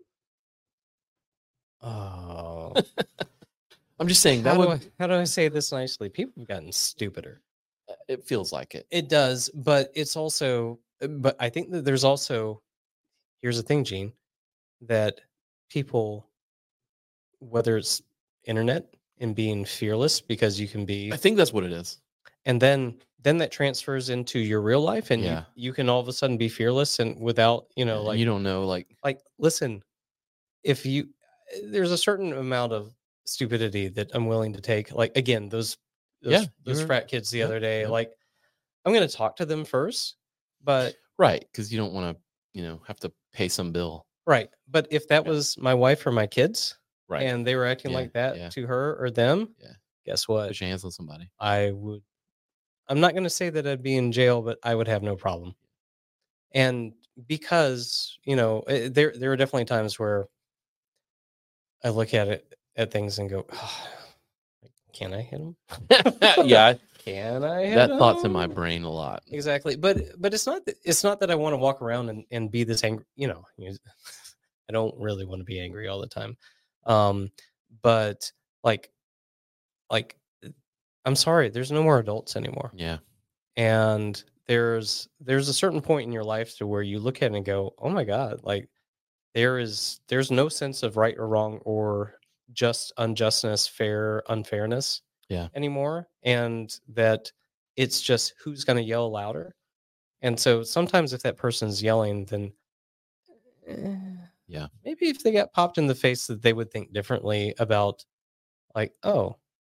Oh, I'm just saying that how, do would. I, how do I say this nicely? People have gotten stupider. It feels like it. It does, but it's also, uh, but I think that there's also, here's the thing, Gene, that people, whether it's internet and being fearless because you can be, I think that's what it is. and then then that transfers into your real life, and Yeah. you, you can all of a sudden be fearless and without, you know, And like you don't know, like like listen, if you, there's a certain amount of stupidity that I'm willing to take. Like again, those those, Yeah, those you're- frat kids the yep, other day, yep. like I'm gonna talk to them first, but right because you don't want to, you know, have to pay some bill. right. But if that Yeah. was my wife or my kids, Right. and they were acting Yeah, like that yeah. to her or them, Yeah. guess what? Put your hands on somebody. I would. I'm not gonna say that I'd be in jail, but I would have no problem. And because you know, eh, there there are definitely times where I look at it at things and go, oh, "Can I hit him? yeah, Can I hit that thought's in my him?" brain a lot. Exactly, but but it's not that, it's not that I want to walk around and, and be this angry. You know, you- I don't really want to be angry all the time. Um, but like, like, I'm sorry, there's no more adults anymore, Yeah. and there's there's a certain point in your life to where you look at it and go, oh my god, like there is there's no sense of right or wrong or just unjustness, fair unfairness, Yeah. anymore, and that it's just who's going to yell louder. And so sometimes if that person's yelling, then eh, Yeah. maybe if they got popped in the face, that they would think differently about, like, oh,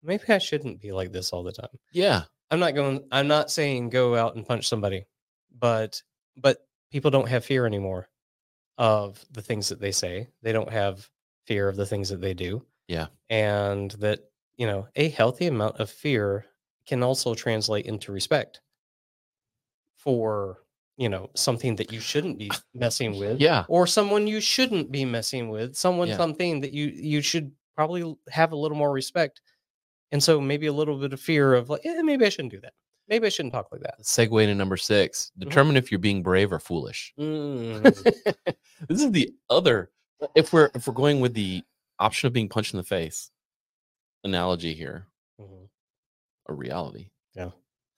maybe I shouldn't be like this all the time. Yeah. I'm not going I'm not saying go out and punch somebody, but but people don't have fear anymore of the things that they say. They don't have fear of the things that they do. Yeah. And that, you know, a healthy amount of fear can also translate into respect for, you know, something that you shouldn't be messing with, Yeah. or someone you shouldn't be messing with, someone, Yeah. something that you you should probably l- have a little more respect. And so maybe a little bit of fear of like, eh, maybe I shouldn't do that. Maybe I shouldn't talk like that. Segue to number six. Determine if you're being brave or foolish. Mm. This is the other. If we're if we're going with the option of being punched in the face analogy here, Mhm. or reality. Yeah.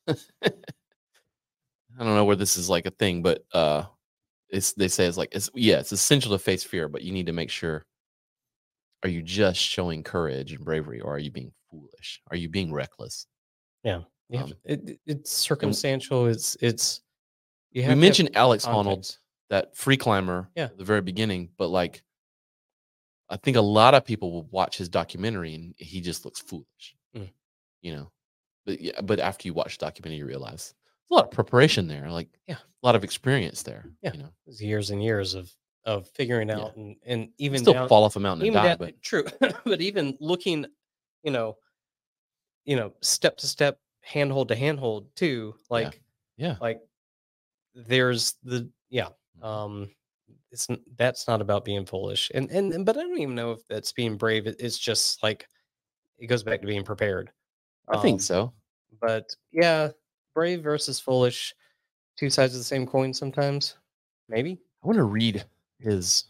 I don't know where this is like a thing, but uh, it's they say it's like it's yeah, it's essential to face fear, but you need to make sure. Are you just showing courage and bravery, or are you being foolish? Are you being reckless? Yeah. Yeah. Um, it, it- it's circumstantial. It's it's you we have to have mentioned Alex Honnold, context. that free climber Yeah. at the very beginning, but like I think a lot of people will watch his documentary and he just looks foolish. Mm. You know. But yeah, but after you watch the documentary, you realize there's a lot of preparation there, like Yeah. a lot of experience there. Yeah. You know. It's years and years of of figuring Yeah. out and and You even still down, fall off a mountain and even die, down, but true, but even looking, you know, you know, step to step, handhold to handhold too. Like yeah. like there's the yeah. Mhm. Um, it's n- that's not about being foolish, and and and- but I don't even know if that's being brave. It- It's just like it goes back to being prepared. I think Um, so. but yeah, brave versus foolish, two sides of the same coin. Sometimes, maybe. I want to read his.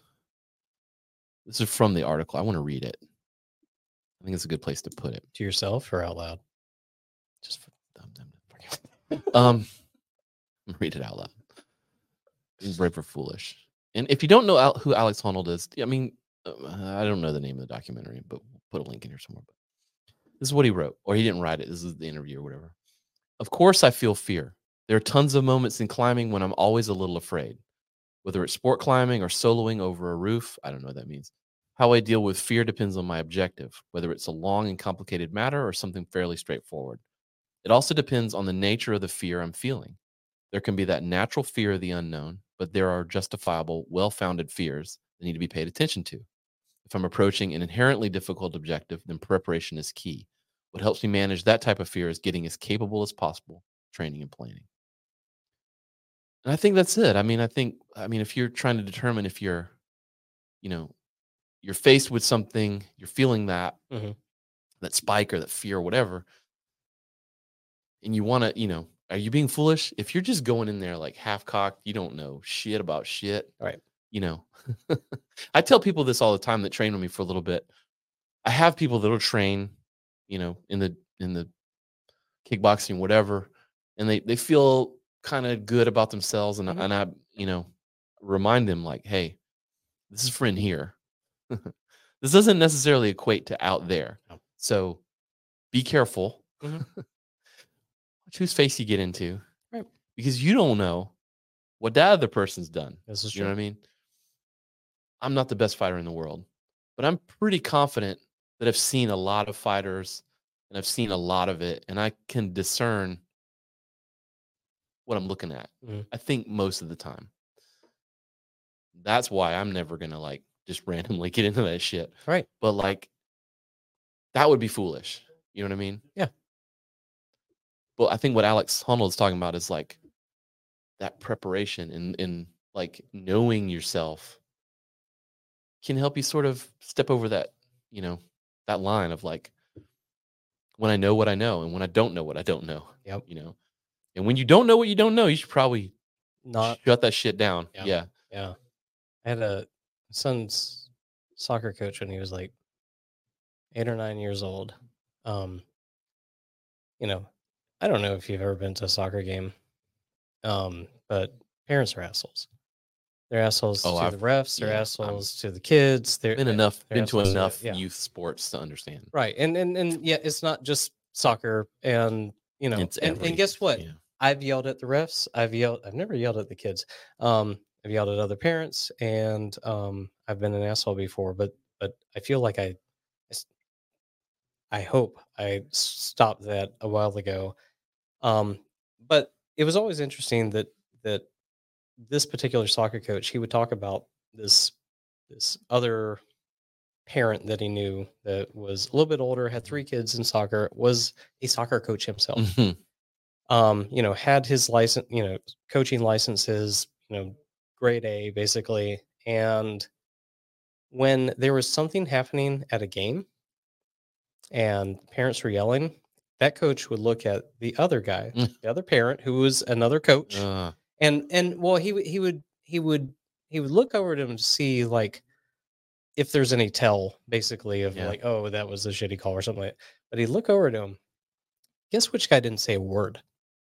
This is from the article. I want to read it. I think it's a good place to put it. To yourself or out loud? Just for dumb, dumb, dumb. um, read it out loud. Being brave or foolish. And if you don't know Al- who Alex Honnold is, I mean, uh, I don't know the name of the documentary, but we'll put a link in here somewhere. But this is what he wrote, or he didn't write it. This is the interview or whatever. Of course, I feel fear. There are tons of moments in climbing when I'm always a little afraid. Whether it's sport climbing or soloing over a roof, I don't know what that means. How I deal with fear depends on my objective, whether it's a long and complicated matter or something fairly straightforward. It also depends on the nature of the fear I'm feeling. There can be that natural fear of the unknown, but there are justifiable, well-founded fears that need to be paid attention to. If I'm approaching an inherently difficult objective, then preparation is key. What helps me manage that type of fear is getting as capable as possible, training and planning. And I think that's it. I mean, I think, I mean, if you're trying to determine if you're, you know, you're faced with something, you're feeling that, Mhm. that spike or that fear or whatever, and you want to, you know, are you being foolish? If you're just going in there like half cocked, you don't know shit about shit. Right. You know, I tell people this all the time that train with me for a little bit. I have people that'll train, you know, in the, in the kickboxing, whatever, and they, they feel kind of good about themselves. And, Mhm. and I, you know, remind them like, hey, this is for in here. This doesn't necessarily equate to out there. No. So be careful. Mhm. Watch whose face you get into. Right. Because you don't know what that other person's done. This is You know true. what I mean? I'm not the best fighter in the world, but I'm pretty confident that I've seen a lot of fighters and I've seen a lot of it, and I can discern what I'm looking at. Mhm. I think most of the time. That's why I'm never gonna like just randomly get into that shit. Right. But like that would be foolish. You know what I mean? Yeah. But I think what Alex Honnold is talking about is like that preparation and and like knowing yourself can help you sort of step over that, you know, that line of like when I know what I know and when I don't know what I don't know. Yep. You know. And when you don't know what you don't know, you should probably Not. shut that shit down. Yeah. Yeah. Yeah. I had a son's soccer coach when he was like eight or nine years old. Um, you know, I don't know if you've ever been to a soccer game, um, but parents are assholes. They're assholes Oh, to I've- the refs. They're yeah, I'm- assholes to the kids. They're Been they're- enough they're been to assholes enough yeah. youth sports to understand. Right, and and and yeah, it's not just soccer, and you know, It's and, every- and guess what? yeah. I've yelled at the refs. I've yelled. I've never yelled at the kids. Um, I've yelled at other parents, and um, I've been an asshole before. But but I feel like I, I s- I hope I stopped that a while ago. Um, but it was always interesting that that this particular soccer coach, he would talk about this this other parent that he knew that was a little bit older, had three kids in soccer, was a soccer coach himself. Mhm. Um, you know, had his license, you know, coaching licenses, you know, grade A basically. And when there was something happening at a game and parents were yelling, that coach would look at the other guy, Mm. the other parent who was another coach, Uh, and and well, he would he would he would he would look over at him to see like if there's any tell, basically, of Yeah. like, oh, that was a shitty call or something like that. But he'd look over at him. Guess which guy didn't say a word?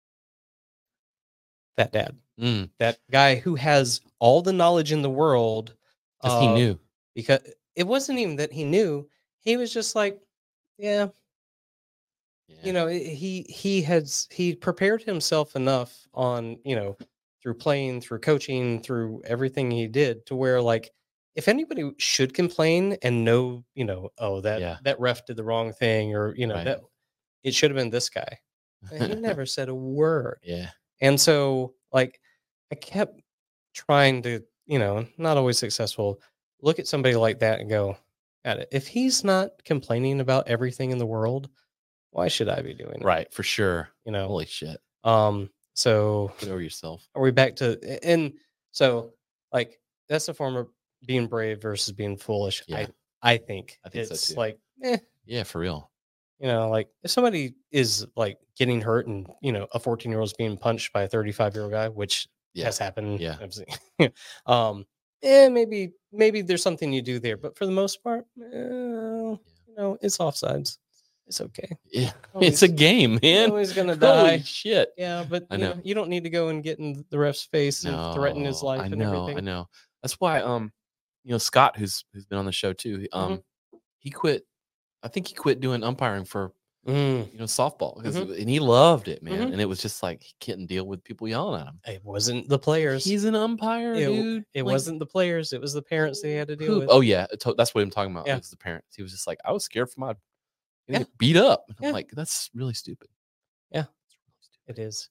That dad. mm, That guy who has all the knowledge in the world. because he uh, knew. Because it wasn't even that he knew. He was just like, yeah, Yeah. you know, i- he he has he prepared himself enough on, you know, through playing, through coaching, through everything he did to where like if anybody should complain and know, you know, oh that Yeah. that ref did the wrong thing, or you know Right. that it should have been this guy. And he never said a word. Yeah. And so like I kept trying to, you know, not always successful, look at somebody like that and go at it. If he's not complaining about everything in the world, why should I be doing it? Right. For sure. You know. Holy shit. Um, so Get over yourself. are we back to and so like that's a form of being brave versus being foolish. Yeah. I I think, I think so it's too. like eh, Yeah, for real. you know, like if somebody is like getting hurt and you know a fourteen year old is being punched by a thirty-five year old guy, which Yeah. has happened. Yeah. I've seen. um, yeah, maybe maybe there's something you do there, but for the most part, eh, you know, it's offsides. It's okay. Yeah. Always- It's a game, man. Always gonna Holy die. shit. Yeah, but I you know. know. you don't need to go and get in the ref's face and threaten his No, life I and know, everything. I know. That's why, um, you know, Scott, who's who's been on the show too, he- um, he quit. I think he quit doing umpiring for Mm, you know softball 'cause- Mhm. and he loved it, man. Mhm. And it was just like he couldn't deal with people yelling at him. it wasn't the players. He's an umpire, it, dude. it Like, wasn't the players. It was the parents they had to deal who- with. Oh yeah, it to- that's what I'm talking about. Yeah. It was the parents. He was just like, I was scared for my you Yeah. know, get beat up. And Yeah. I'm like, that's really stupid. Yeah. It's really stupid. It is.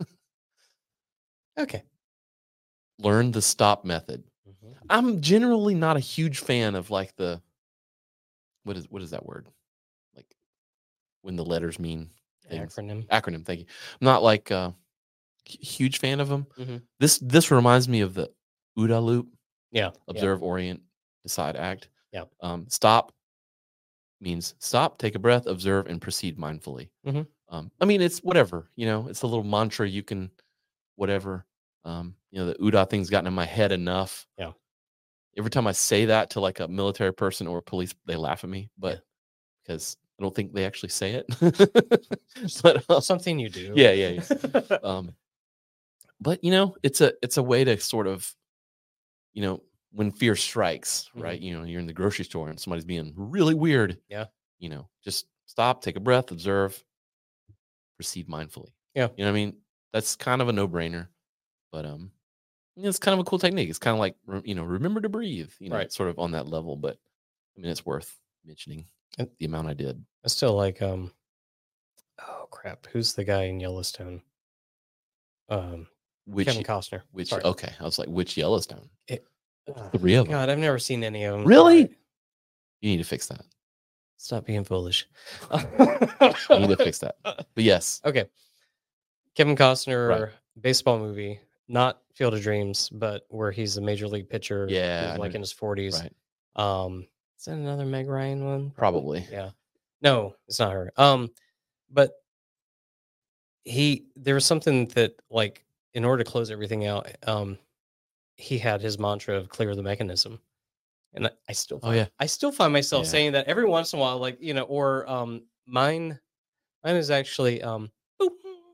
Okay. Learn the stop method. Mhm. I'm generally not a huge fan of like the what is what is that word? Like when the letters mean things. Acronym. Acronym, thank you. I'm not like a huge fan of them. Mhm. This this reminds me of the OODA loop: Yeah. observe, orient, decide, act. Yeah. Um, stop means stop, take a breath, observe, and proceed mindfully. Mhm. Um, I mean, it's whatever, you know, it's a little mantra you can, whatever. Um, you know, the OODA thing's gotten in my head enough. Yeah. Every time I say that to like a military person or police, they laugh at me, but because I don't think they actually say it. but Yeah. um, Something you do. yeah, yeah, yeah. um, but you know, it's a it's a way to sort of, you know, when fear strikes, Mhm. right? You know, you're in the grocery store and somebody's being really weird. Yeah. You know, just stop, take a breath, observe, proceed mindfully. Yeah. You know what I mean? That's kind of a no-brainer, but um, you know, it's kind of a cool technique. It's kind of like re- you know, remember to breathe. You know, Right. it's sort of on that level. But I mean, it's worth mentioning And- the amount I did. I still like um oh crap. Who's the guy in Yellowstone? Um Which Kevin Costner. which Sorry. okay, I was like, which Yellowstone? Ugh, Three of them. God, I've never seen any of them. Really? You need to fix that. Stop being foolish. You need to fix that. But yes, Okay. Kevin Costner baseball movie, not Field of Dreams, but where he's a major league pitcher. Yeah, who's I like know- in his forties. right. Um, is that another Meg Ryan one? Probably. Yeah. No, it's not her. Um, but he there was something that like in order to close everything out, um, he had his mantra of clear the mechanism. And I, I still Oh, find, yeah. I still find myself Yeah. saying that every once in a while, like, you know, or um mine mine is actually um boop.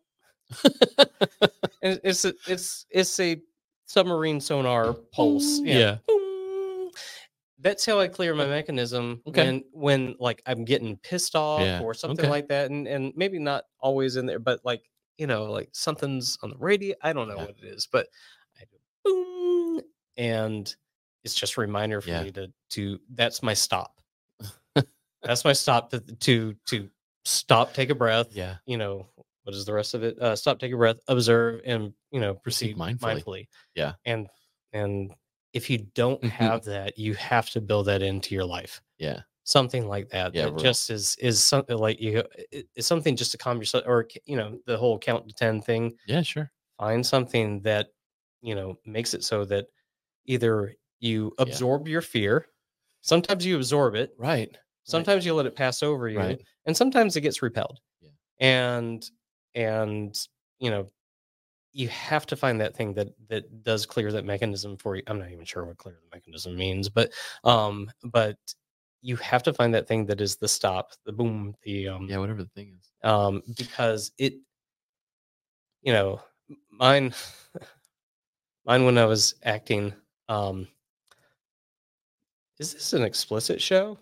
And it's a, it's it's a submarine sonar pulse. Yeah. Boom. That's how I clear my mechanism Okay. when when like I'm getting pissed off Yeah, or something okay. like that, and and maybe not always in there, but like you know like something's on the radio. I don't know Yeah. what it is, but I do boom, and it's just a reminder for Yeah. me to to that's my stop. That's my stop to to to stop, take a breath. Yeah. You know, what is the rest of it? Uh, stop, take a breath, observe, and you know, proceed mindfully. mindfully. Yeah. And and if you don't have that, you have to build that into your life. Yeah. Something like that. Yeah, That real. just is is something like you. it- It's something just to calm yourself, or you know, the whole count to ten thing. Yeah, sure. Find something that you know makes it so that either you absorb your fear. Sometimes you absorb it. Right. Sometimes you let it pass over you, Right. and sometimes it gets repelled. Yeah. And and you know, you have to find that thing that that does clear that mechanism for you. I'm not even sure what clear the mechanism means, but um, but you have to find that thing that is the stop, the boom, the um, Yeah, whatever the thing is. um, because it, you know, mine, mine when I was acting. Um, is this an explicit show?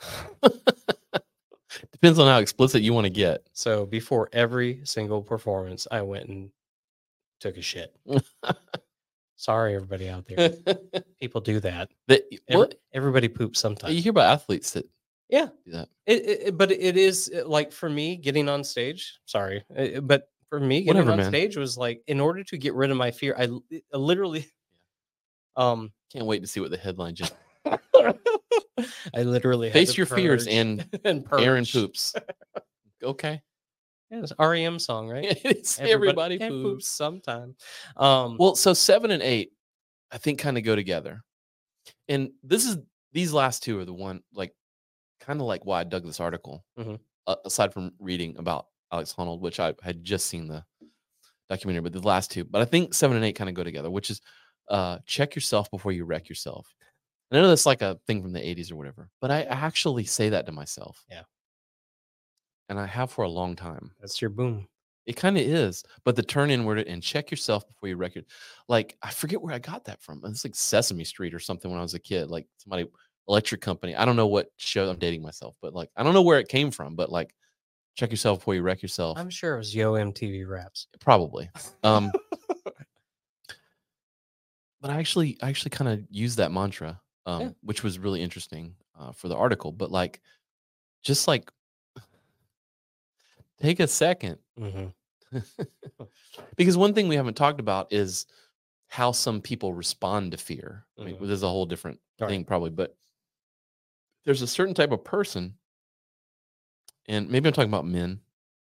Depends on how explicit you want to get. So before every single performance, I went and took a shit. Sorry, everybody out there. People do that. That, Every, what? everybody poops sometimes. You hear about athletes that Yeah, do that. it, it, but it is uh, like for me getting on stage. Sorry, uh, but for me getting Whatever, on man. stage was like in order to get rid of my fear. I, l- I literally, um, Can't wait to see what the headline just. I literally had Face to your fears purge and and Aaron purge. poops. Okay. Yeah, it's R E M song, right? It's everybody, yeah, poops. sometime. Um, Well, so seven and eight, I think, kind of go together. And this is these last two are the one like kind of like why I dug this article. Mhm. Uh, aside from reading about Alex Honnold, which I had just seen the documentary, but the last two. But I think seven and eight kind of go together, which is uh, check yourself before you wreck yourself. I know that's like a thing from the eighties or whatever, but I actually say that to myself. Yeah. And I have for a long time. that's your boom. It kind of is, but the turn inward and check yourself before you wreck it. Like I forget where I got that from. It's like Sesame Street or something when I was a kid. Like somebody, electric company. I don't know what show. I'm dating myself, but like I don't know where it came from. But like, check yourself before you wreck yourself. I'm sure it was Yo M T V Raps. Probably. Um, but I actually, I actually kind of used that mantra, um, Yeah. which was really interesting uh, for the article. But like, just like, take a second. Mhm. Because one thing we haven't talked about is how some people respond to fear. I mean, Mhm. there's a whole different Right. thing probably, but there's a certain type of person, and maybe I'm talking about men,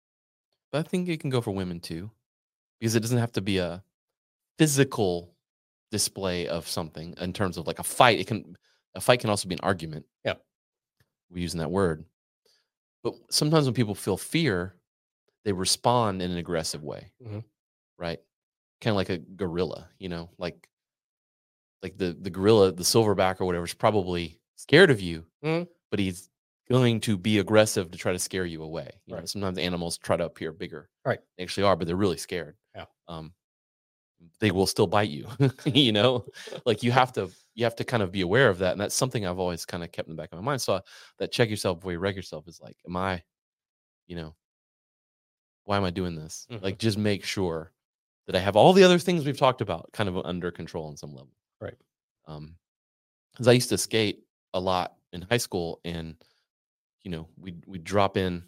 but I think it can go for women too, because it doesn't have to be a physical display of something in terms of like a fight. It can a fight can also be an argument. Yeah. We're using that word. But sometimes when people feel fear, they respond in an aggressive way. Mhm. Right? Kind of like a gorilla, you know, like like the the gorilla, the silverback or whatever, is probably scared of you, Mhm. but he's going to be aggressive to try to scare you away. You know, Right. sometimes animals try to appear bigger. Right. They actually are, but they're really scared. Yeah. Um, they will still bite you. You know, like you have to you have to kind of be aware of that, and that's something I've always kind of kept in the back of my mind. So that check yourself before you wreck yourself is like, am I, you know, why am I doing this? Mhm. Like, just make sure that I have all the other things we've talked about kind of under control on some level. Right. Um, because I used to skate a lot in high school, and you know, we we drop in,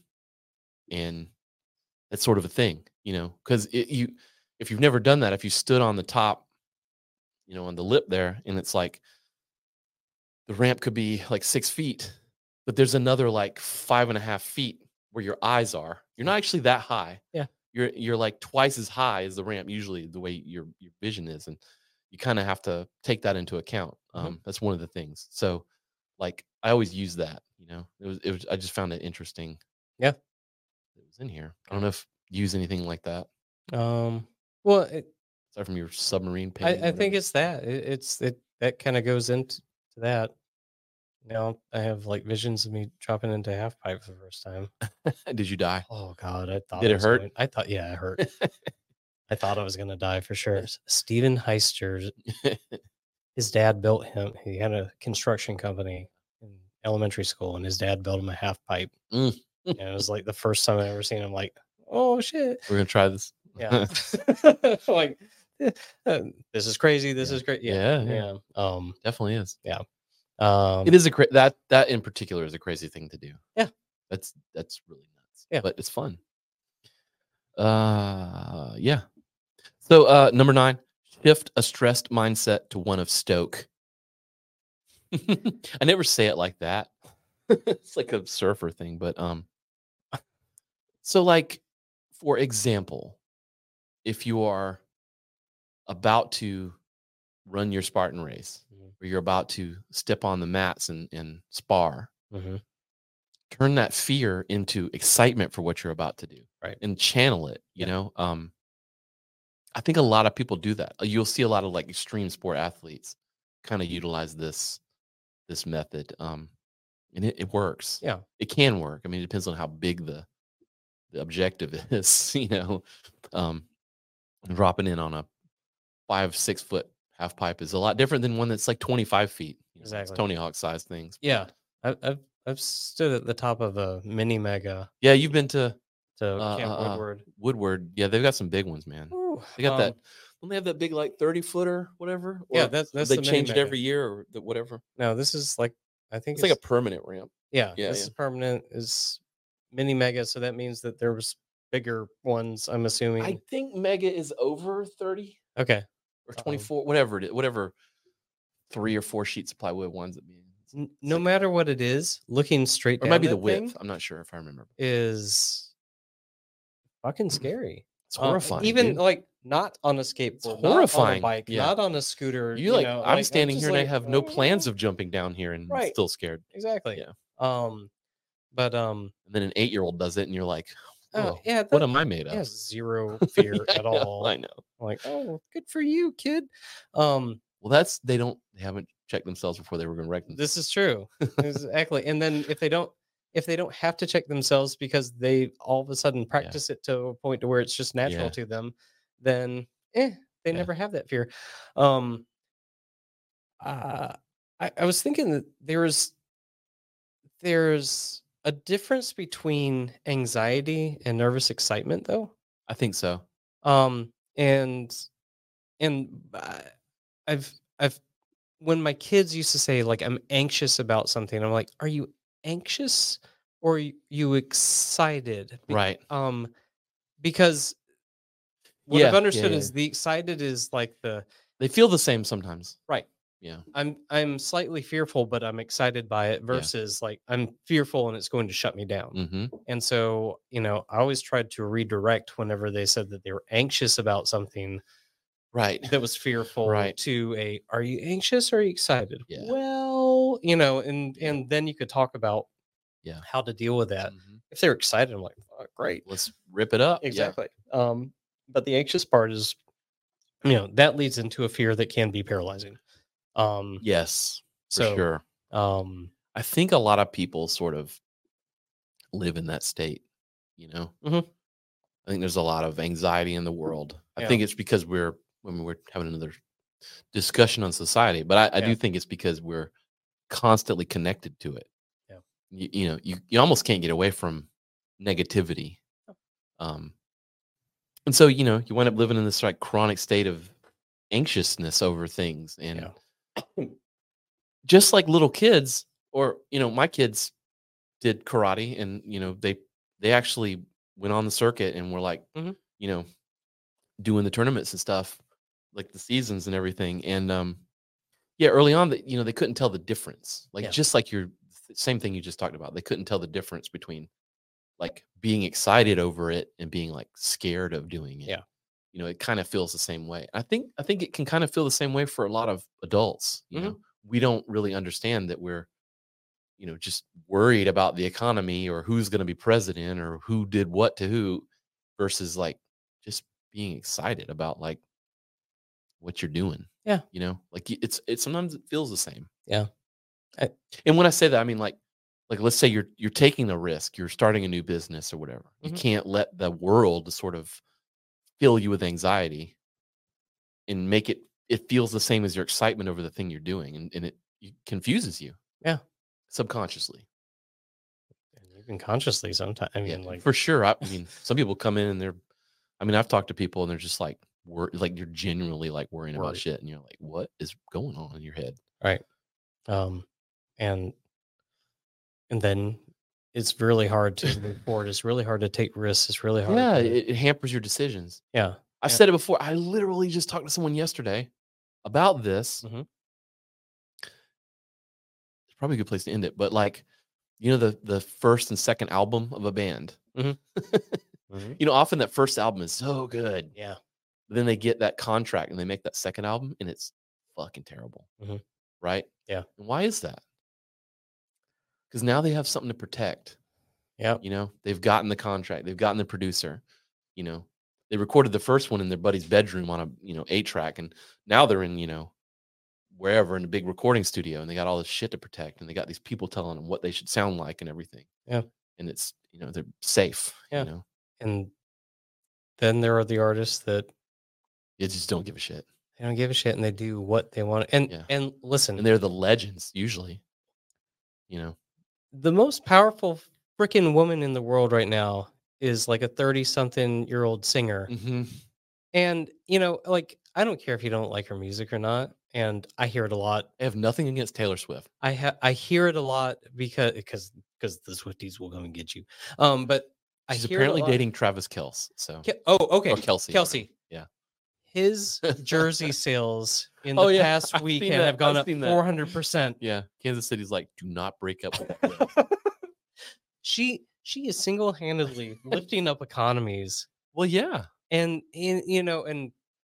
and that's sort of a thing, you know, because you if you've never done that, if you stood on the top, you know, on the lip there, and it's like the ramp could be like six feet, but there's another like five and a half feet where your eyes are. You're not actually that high. Yeah. You're you're like twice as high as the ramp usually the way your your vision is, and you kind of have to take that into account. Mhm. Um, that's one of the things. So, like, I always use that. You know, it was it was. I just found it interesting. Yeah. It was in here. I don't know if you use anything like that Um. Well, it, aside from your submarine I, painting. I think it's that. It, it's it that kind of goes into to that. Now I have like visions of me dropping into half pipe for the first time. Did you die? Oh God, I thought Did I it was hurt? going- I thought yeah, it hurt. I thought I was gonna die for sure. Stephen Heister, his dad built him. He had a construction company in elementary school, and his dad built him a half pipe. Mm. And it was like the first time I ever seen him. Like, oh shit, We're gonna try this. yeah. Like, eh, uh, this is crazy. This Yeah. is great. Yeah, Yeah, yeah. yeah. Um, Definitely is. Um, It is a cra- that that in particular is a crazy thing to do. Yeah. That's that's really nuts. Yeah. But it's fun. Uh yeah. So uh number nine, shift a stressed mindset to one of stoke. I never say it like that. It's like a surfer thing, but um so like for example, if you are about to run your Spartan race, Mhm. or you're about to step on the mats and, and spar, mhm. turn that fear into excitement for what you're about to do, Right. and channel it, you Yeah. know. um I think a lot of people do that. You'll see a lot of like extreme sport athletes kind of utilize this this method, um and it, it works. Yeah. It can work. I mean, it depends on how big the the objective is, you know. um Dropping in on a five six foot half pipe is a lot different than one that's like twenty-five feet, you know, it's Exactly. Tony Hawk size things. Yeah. I, I've I've stood at the top of a mini mega Yeah, you've been to to uh, Camp uh, uh, Woodward. Woodward. Yeah, they've got some big ones, man. Ooh, They got that. um, Don't they have that big like thirty footer, whatever? Yeah, Or that's that's they the change it mini-mega. every year, or the, whatever. No, this is like I think It's like a permanent ramp. yeah, yeah, this yeah. is permanent. Is mini mega, so that means that there was bigger ones. I'm assuming. I think Mega is over thirty okay. or Um, twenty-four, whatever it is, whatever three or four sheets of plywood ones it means. N- no matter what it is, looking straight Or down maybe the that width. thing I'm not sure if I remember. is fucking scary. It's Uh, horrifying. even dude. like not on a skateboard, horrifying. not on a bike, Yeah. not on a scooter. You like know, I'm like, standing just here and I like, have no plans "Oh." of jumping down here and Right. still scared. Exactly. Yeah. Um, but um, And then an eight year old does it and you're like, oh, oh, yeah, what that- am I made of? yeah, zero fear Yeah, at I know, all. I know. Like, oh, good for you, kid. Um, Well, that's they don't they haven't checked themselves before they were going to wreck themselves. this is true. Exactly. And then if they don't if they don't have to check themselves because they all of a sudden practice it to a point to where it's just natural Yeah. to them, then eh, they Yeah. never have that fear. Um uh, I, I was thinking that there's there's a difference between anxiety and nervous excitement though. I think so. Um and and I- I've I've when my kids used to say like I'm anxious about something, I'm like, are you anxious or are you excited? Be- Right. Um, because what Yeah, I've yeah, understood yeah. is the excited is like the They feel the same sometimes. right. Yeah. I'm I'm slightly fearful, but I'm excited by it versus like I'm fearful and it's going to shut me down. Mm-hmm. And so, you know, I always tried to redirect whenever they said that they were anxious about something Right. that was fearful Right. to a are you anxious or are you excited? Yeah. Well, you know, and Yeah. and then you could talk about Yeah. how to deal with that. Mhm. If they're excited, I'm like, oh, great. Let's rip it up. Yeah. Exactly. Um, but the anxious part is, you know, that leads into a fear that can be paralyzing. Um, Yes, for so sure. um I think a lot of people sort of live in that state, you know? Mhm. I think there's a lot of anxiety in the world. I Yeah. think it's because we're, I mean, we're having another discussion on society, but I, I Yeah. do think it's because we're constantly connected to it. Yeah. You, you know, you, you almost can't get away from negativity. Um, and so, you know, you wind up living in this like chronic state of anxiousness over things. And Yeah. just like little kids, or, you know, my kids did karate and, you know, they, they actually went on the circuit and were like, Mhm. you know, doing the tournaments and stuff, like the seasons and everything. And, um, yeah, early on that, you know, they couldn't tell the difference. Like, Yeah. just like your same thing you just talked about, they couldn't tell the difference between like being excited over it and being like scared of doing it. Yeah. You know, it kind of feels the same way. I think, I think it can kind of feel the same way for a lot of adults. You Mhm. know, we don't really understand that we're, you know, just worried about the economy or who's going to be president or who did what to who versus like just being excited about like what you're doing. Yeah. You know, like y- it's, it sometimes it feels the same. Yeah. I- And when I say that, I mean, like, like, let's say you're, you're taking a risk, you're starting a new business or whatever. You Mhm. can't let the world sort of fill you with anxiety and make it, it feels the same as your excitement over the thing you're doing. And, and it, it confuses you. Yeah. Subconsciously. And even consciously sometimes. I mean, Yeah, like for sure. I, I mean, some people come in and they're, I mean, I've talked to people and they're just like, wor- like you're genuinely like worrying about Worried. shit. And you're like, what is going on in your head? right. Um and and then it's really hard to move forward. It's really hard to take risks. It's really hard. Yeah, to, it, it hampers your decisions. yeah. I've yeah. said it before. I literally just talked to someone yesterday about this. Mhm. It's probably a good place to end it, but like, you know, the the first and second album of a band. Mhm. Mhm. You know, often that first album is so good. Yeah. But then they get that contract and they make that second album and it's fucking terrible. Mhm. Right? Yeah. And why is that? Because now they have something to protect. Yeah. You know, they've gotten the contract, they've gotten the producer. You know, they recorded the first one in their buddy's bedroom on a, you know, eight track. And now they're in, you know, wherever in a big recording studio and they got all this shit to protect. And they got these people telling them what they should sound like and everything. Yeah. And it's, you know, they're safe. Yeah. You know, And then there are the artists that you just don't give a shit. they don't give a shit and they do what they want. And Yeah. and listen, And they're the legends usually. You know, the most powerful freaking woman in the world right now is like a thirty something year old singer. mm-hmm. And, you know, like, I don't care if you don't like her music or not. And I hear it a lot. I have nothing against Taylor Swift. I ha- I hear it a lot because because because the Swifties will come and get you. Um, but I She's hear apparently it a lot. dating Travis Kelce. So Ke- oh, okay, or Kelsey. Kelsey. Yeah. His jersey sales in the Oh, yeah, past I've week seen have that, gone I've up seen that. four hundred percent. Yeah. Kansas City's like, do not break up with that girl. She she is single handedly lifting up economies, Well, yeah. and in you know, and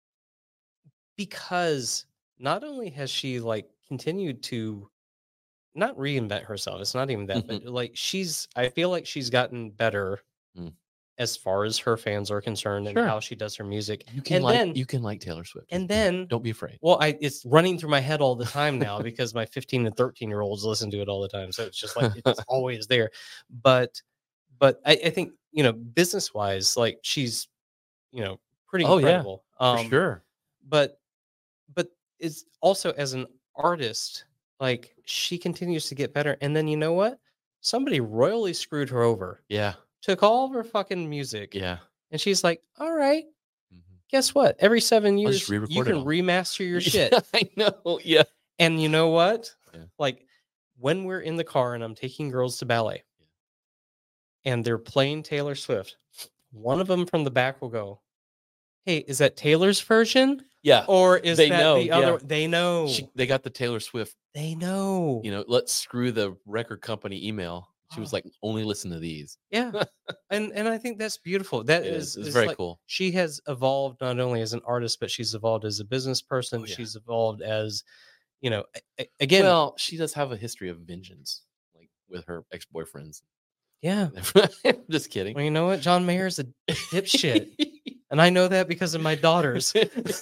because not only has she like continued to not reinvent herself, it's not even that, but like she's I feel like she's gotten better Mm. as far as her fans are concerned and Sure. how she does her music. You can and like then you can like Taylor Swift. and Just then don't be afraid. well, I it's running through my head all the time now because my fifteen and thirteen year olds listen to it all the time. So it's just like it's always there. But but I, I think, you know, business wise, like she's, you know, pretty Oh, yeah, incredible. For Um sure. but but it's also as an artist, like she continues to get better. And then you know what? Somebody royally screwed her over, Yeah. took all of her fucking music, Yeah. and she's like, all right, Mhm. guess what? Every seven I'll years just you re-record it can all." remaster your shit. I know. Yeah. And you know what? Yeah. Like when we're in the car and I'm taking girls to ballet and they're playing Taylor Swift, one of them from the back will go, hey, is that Taylor's version? Yeah. Or is They that know, the other? yeah. They know. She, they got the Taylor Swift, they know. you know, let's screw the record company email. She was Oh. like, only listen to these. Yeah. and and I think that's beautiful. That It is, is. It's is very like- cool. She has evolved not only as an artist, but she's evolved as a business person. Oh, yeah. She's evolved as, you know, a- a- again, Well, she does have a history of vengeance, like with her ex-boyfriends. yeah. Just kidding. Well, you know what? John Mayer's a dipshit. And I know that because of my daughters.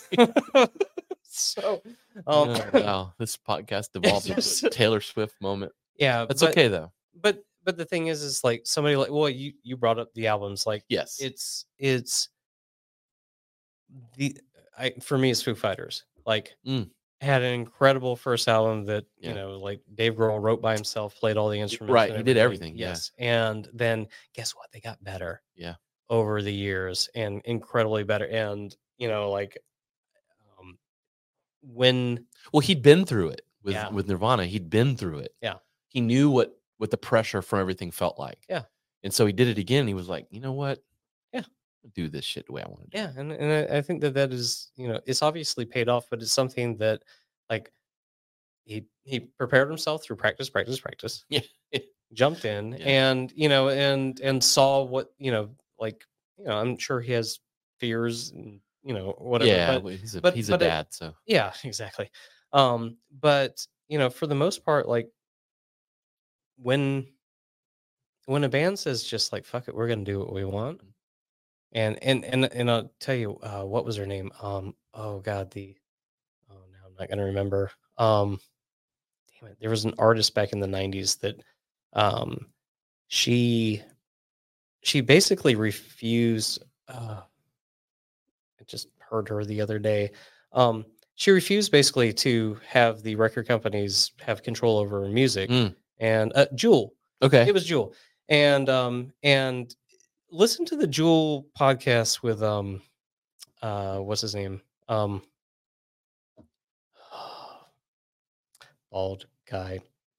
so, um, Oh, wow, this podcast devolved into just- a Taylor Swift moment. yeah, That's but, okay though. But but the thing is, is like somebody like, well, you you brought up the albums, like Yes. it's it's the I for me it's Foo Fighters. Like Mm. had an incredible first album that Yeah. you know, like Dave Grohl wrote by himself, played all the instruments. Right, and he did everything, yeah. Yes, and then guess what? They got better. Yeah. Over the years, and incredibly better. And you know, like um, when Well, he'd been through it with Yeah. with Nirvana. He'd been through it. Yeah. He knew what what the pressure from everything felt like. Yeah. And so he did it again. And he was like, you know what? Yeah. I'll do this shit the way I want to do. yeah, and and I, I think that that is, you know, it's obviously paid off, but it's something that like he he prepared himself through practice, practice, practice. Yeah. Jumped in Yeah. and you know and and saw what you know like you know I'm sure he has fears and you know whatever. Yeah. but, well, he's a but- he's a but it- dad. So yeah, exactly. Um, but you know, for the most part, like when when a band says just like fuck it, we're gonna do what we want, and and and and I'll tell you, uh, what was her name? Um, oh god, the oh now I'm not gonna remember. Um, damn it, there was an artist back in the nineties that, um, she she basically refused. Uh, I just heard her the other day. Um, she refused basically to have the record companies have control over her music. Mm. And uh, Jewel, okay. it was Jewel, and um, and listen to the Jewel podcast with um, uh, what's his name? Um, bald guy.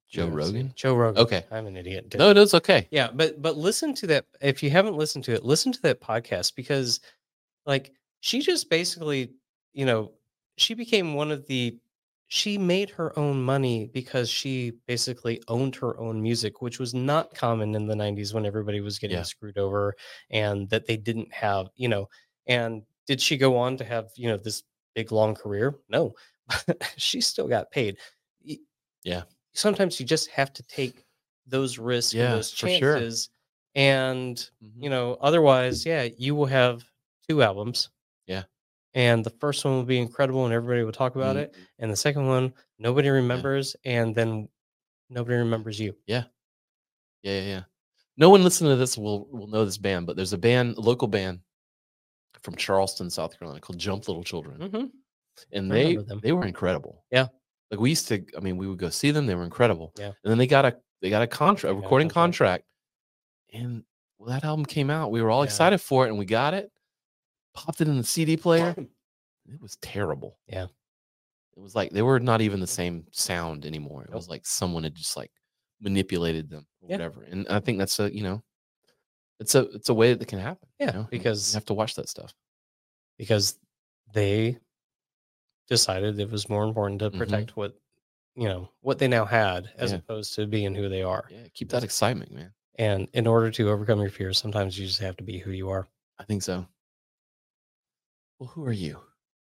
Joe U F C. Rogan? Joe Rogan. Okay. I'm an idiot. No, no, it's okay. Yeah, but but listen to that. If you haven't listened to it, listen to that podcast because, like, she just basically, you know, she became one of the. She made her own money because she basically owned her own music, which was not common in the nineties when everybody was getting Yeah. screwed over and that they didn't have, you know. And did she go on to have, you know, this big long career? No, she still got paid. Y- Yeah. Sometimes you just have to take those risks Yeah, and those for sure. chances. And, Mhm. you know, otherwise, yeah, you will have two albums. Yeah. And the first one will be incredible and everybody will talk about it. Mhm. And the second one, nobody remembers. And then nobody remembers you. Yeah. Yeah, yeah, yeah. No one listening to this will will know this band, but there's a band, a local band from Charleston, South Carolina called Jump Little Children. Mm-hmm. And I they remember them. they were incredible. Yeah. Like we used to, I mean, we would go see them. They were incredible. Yeah. And then they got a they got a contract, a They got a recording contract. contract. And well, that album came out. We were all Yeah. excited for it, and we got it. Popped it in the C D player. It was terrible. Yeah. It was like they were not even the same sound anymore. It Nope. was like someone had just like manipulated them or Yeah. whatever. And I think that's a, you know, it's a it's a way that can happen. Yeah, you know? because- you have to watch that stuff. Because they decided it was more important to Mhm. protect what, you know, what they now had as Yeah. opposed to being who they are. Yeah, keep that excitement, man. And in order to overcome your fears, sometimes you just have to be who you are. I think so. Well, who are you?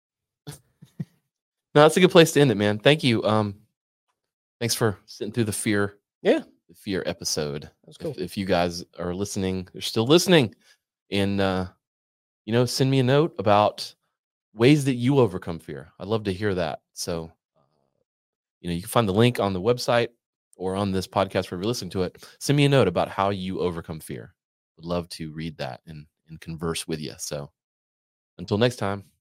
No, that's a good place to end it, man. Thank you. Um, thanks for sitting through the fear, Yeah. the fear episode. That's cool. If, if you guys are listening, you're still listening, and uh, you know, send me a note about ways that you overcome fear. I'd love to hear that. So, uh, you know, you can find the link on the website or on this podcast wherever you're listening to it. Send me a note about how you overcome fear. Would love to read that and and converse with you. So, until next time.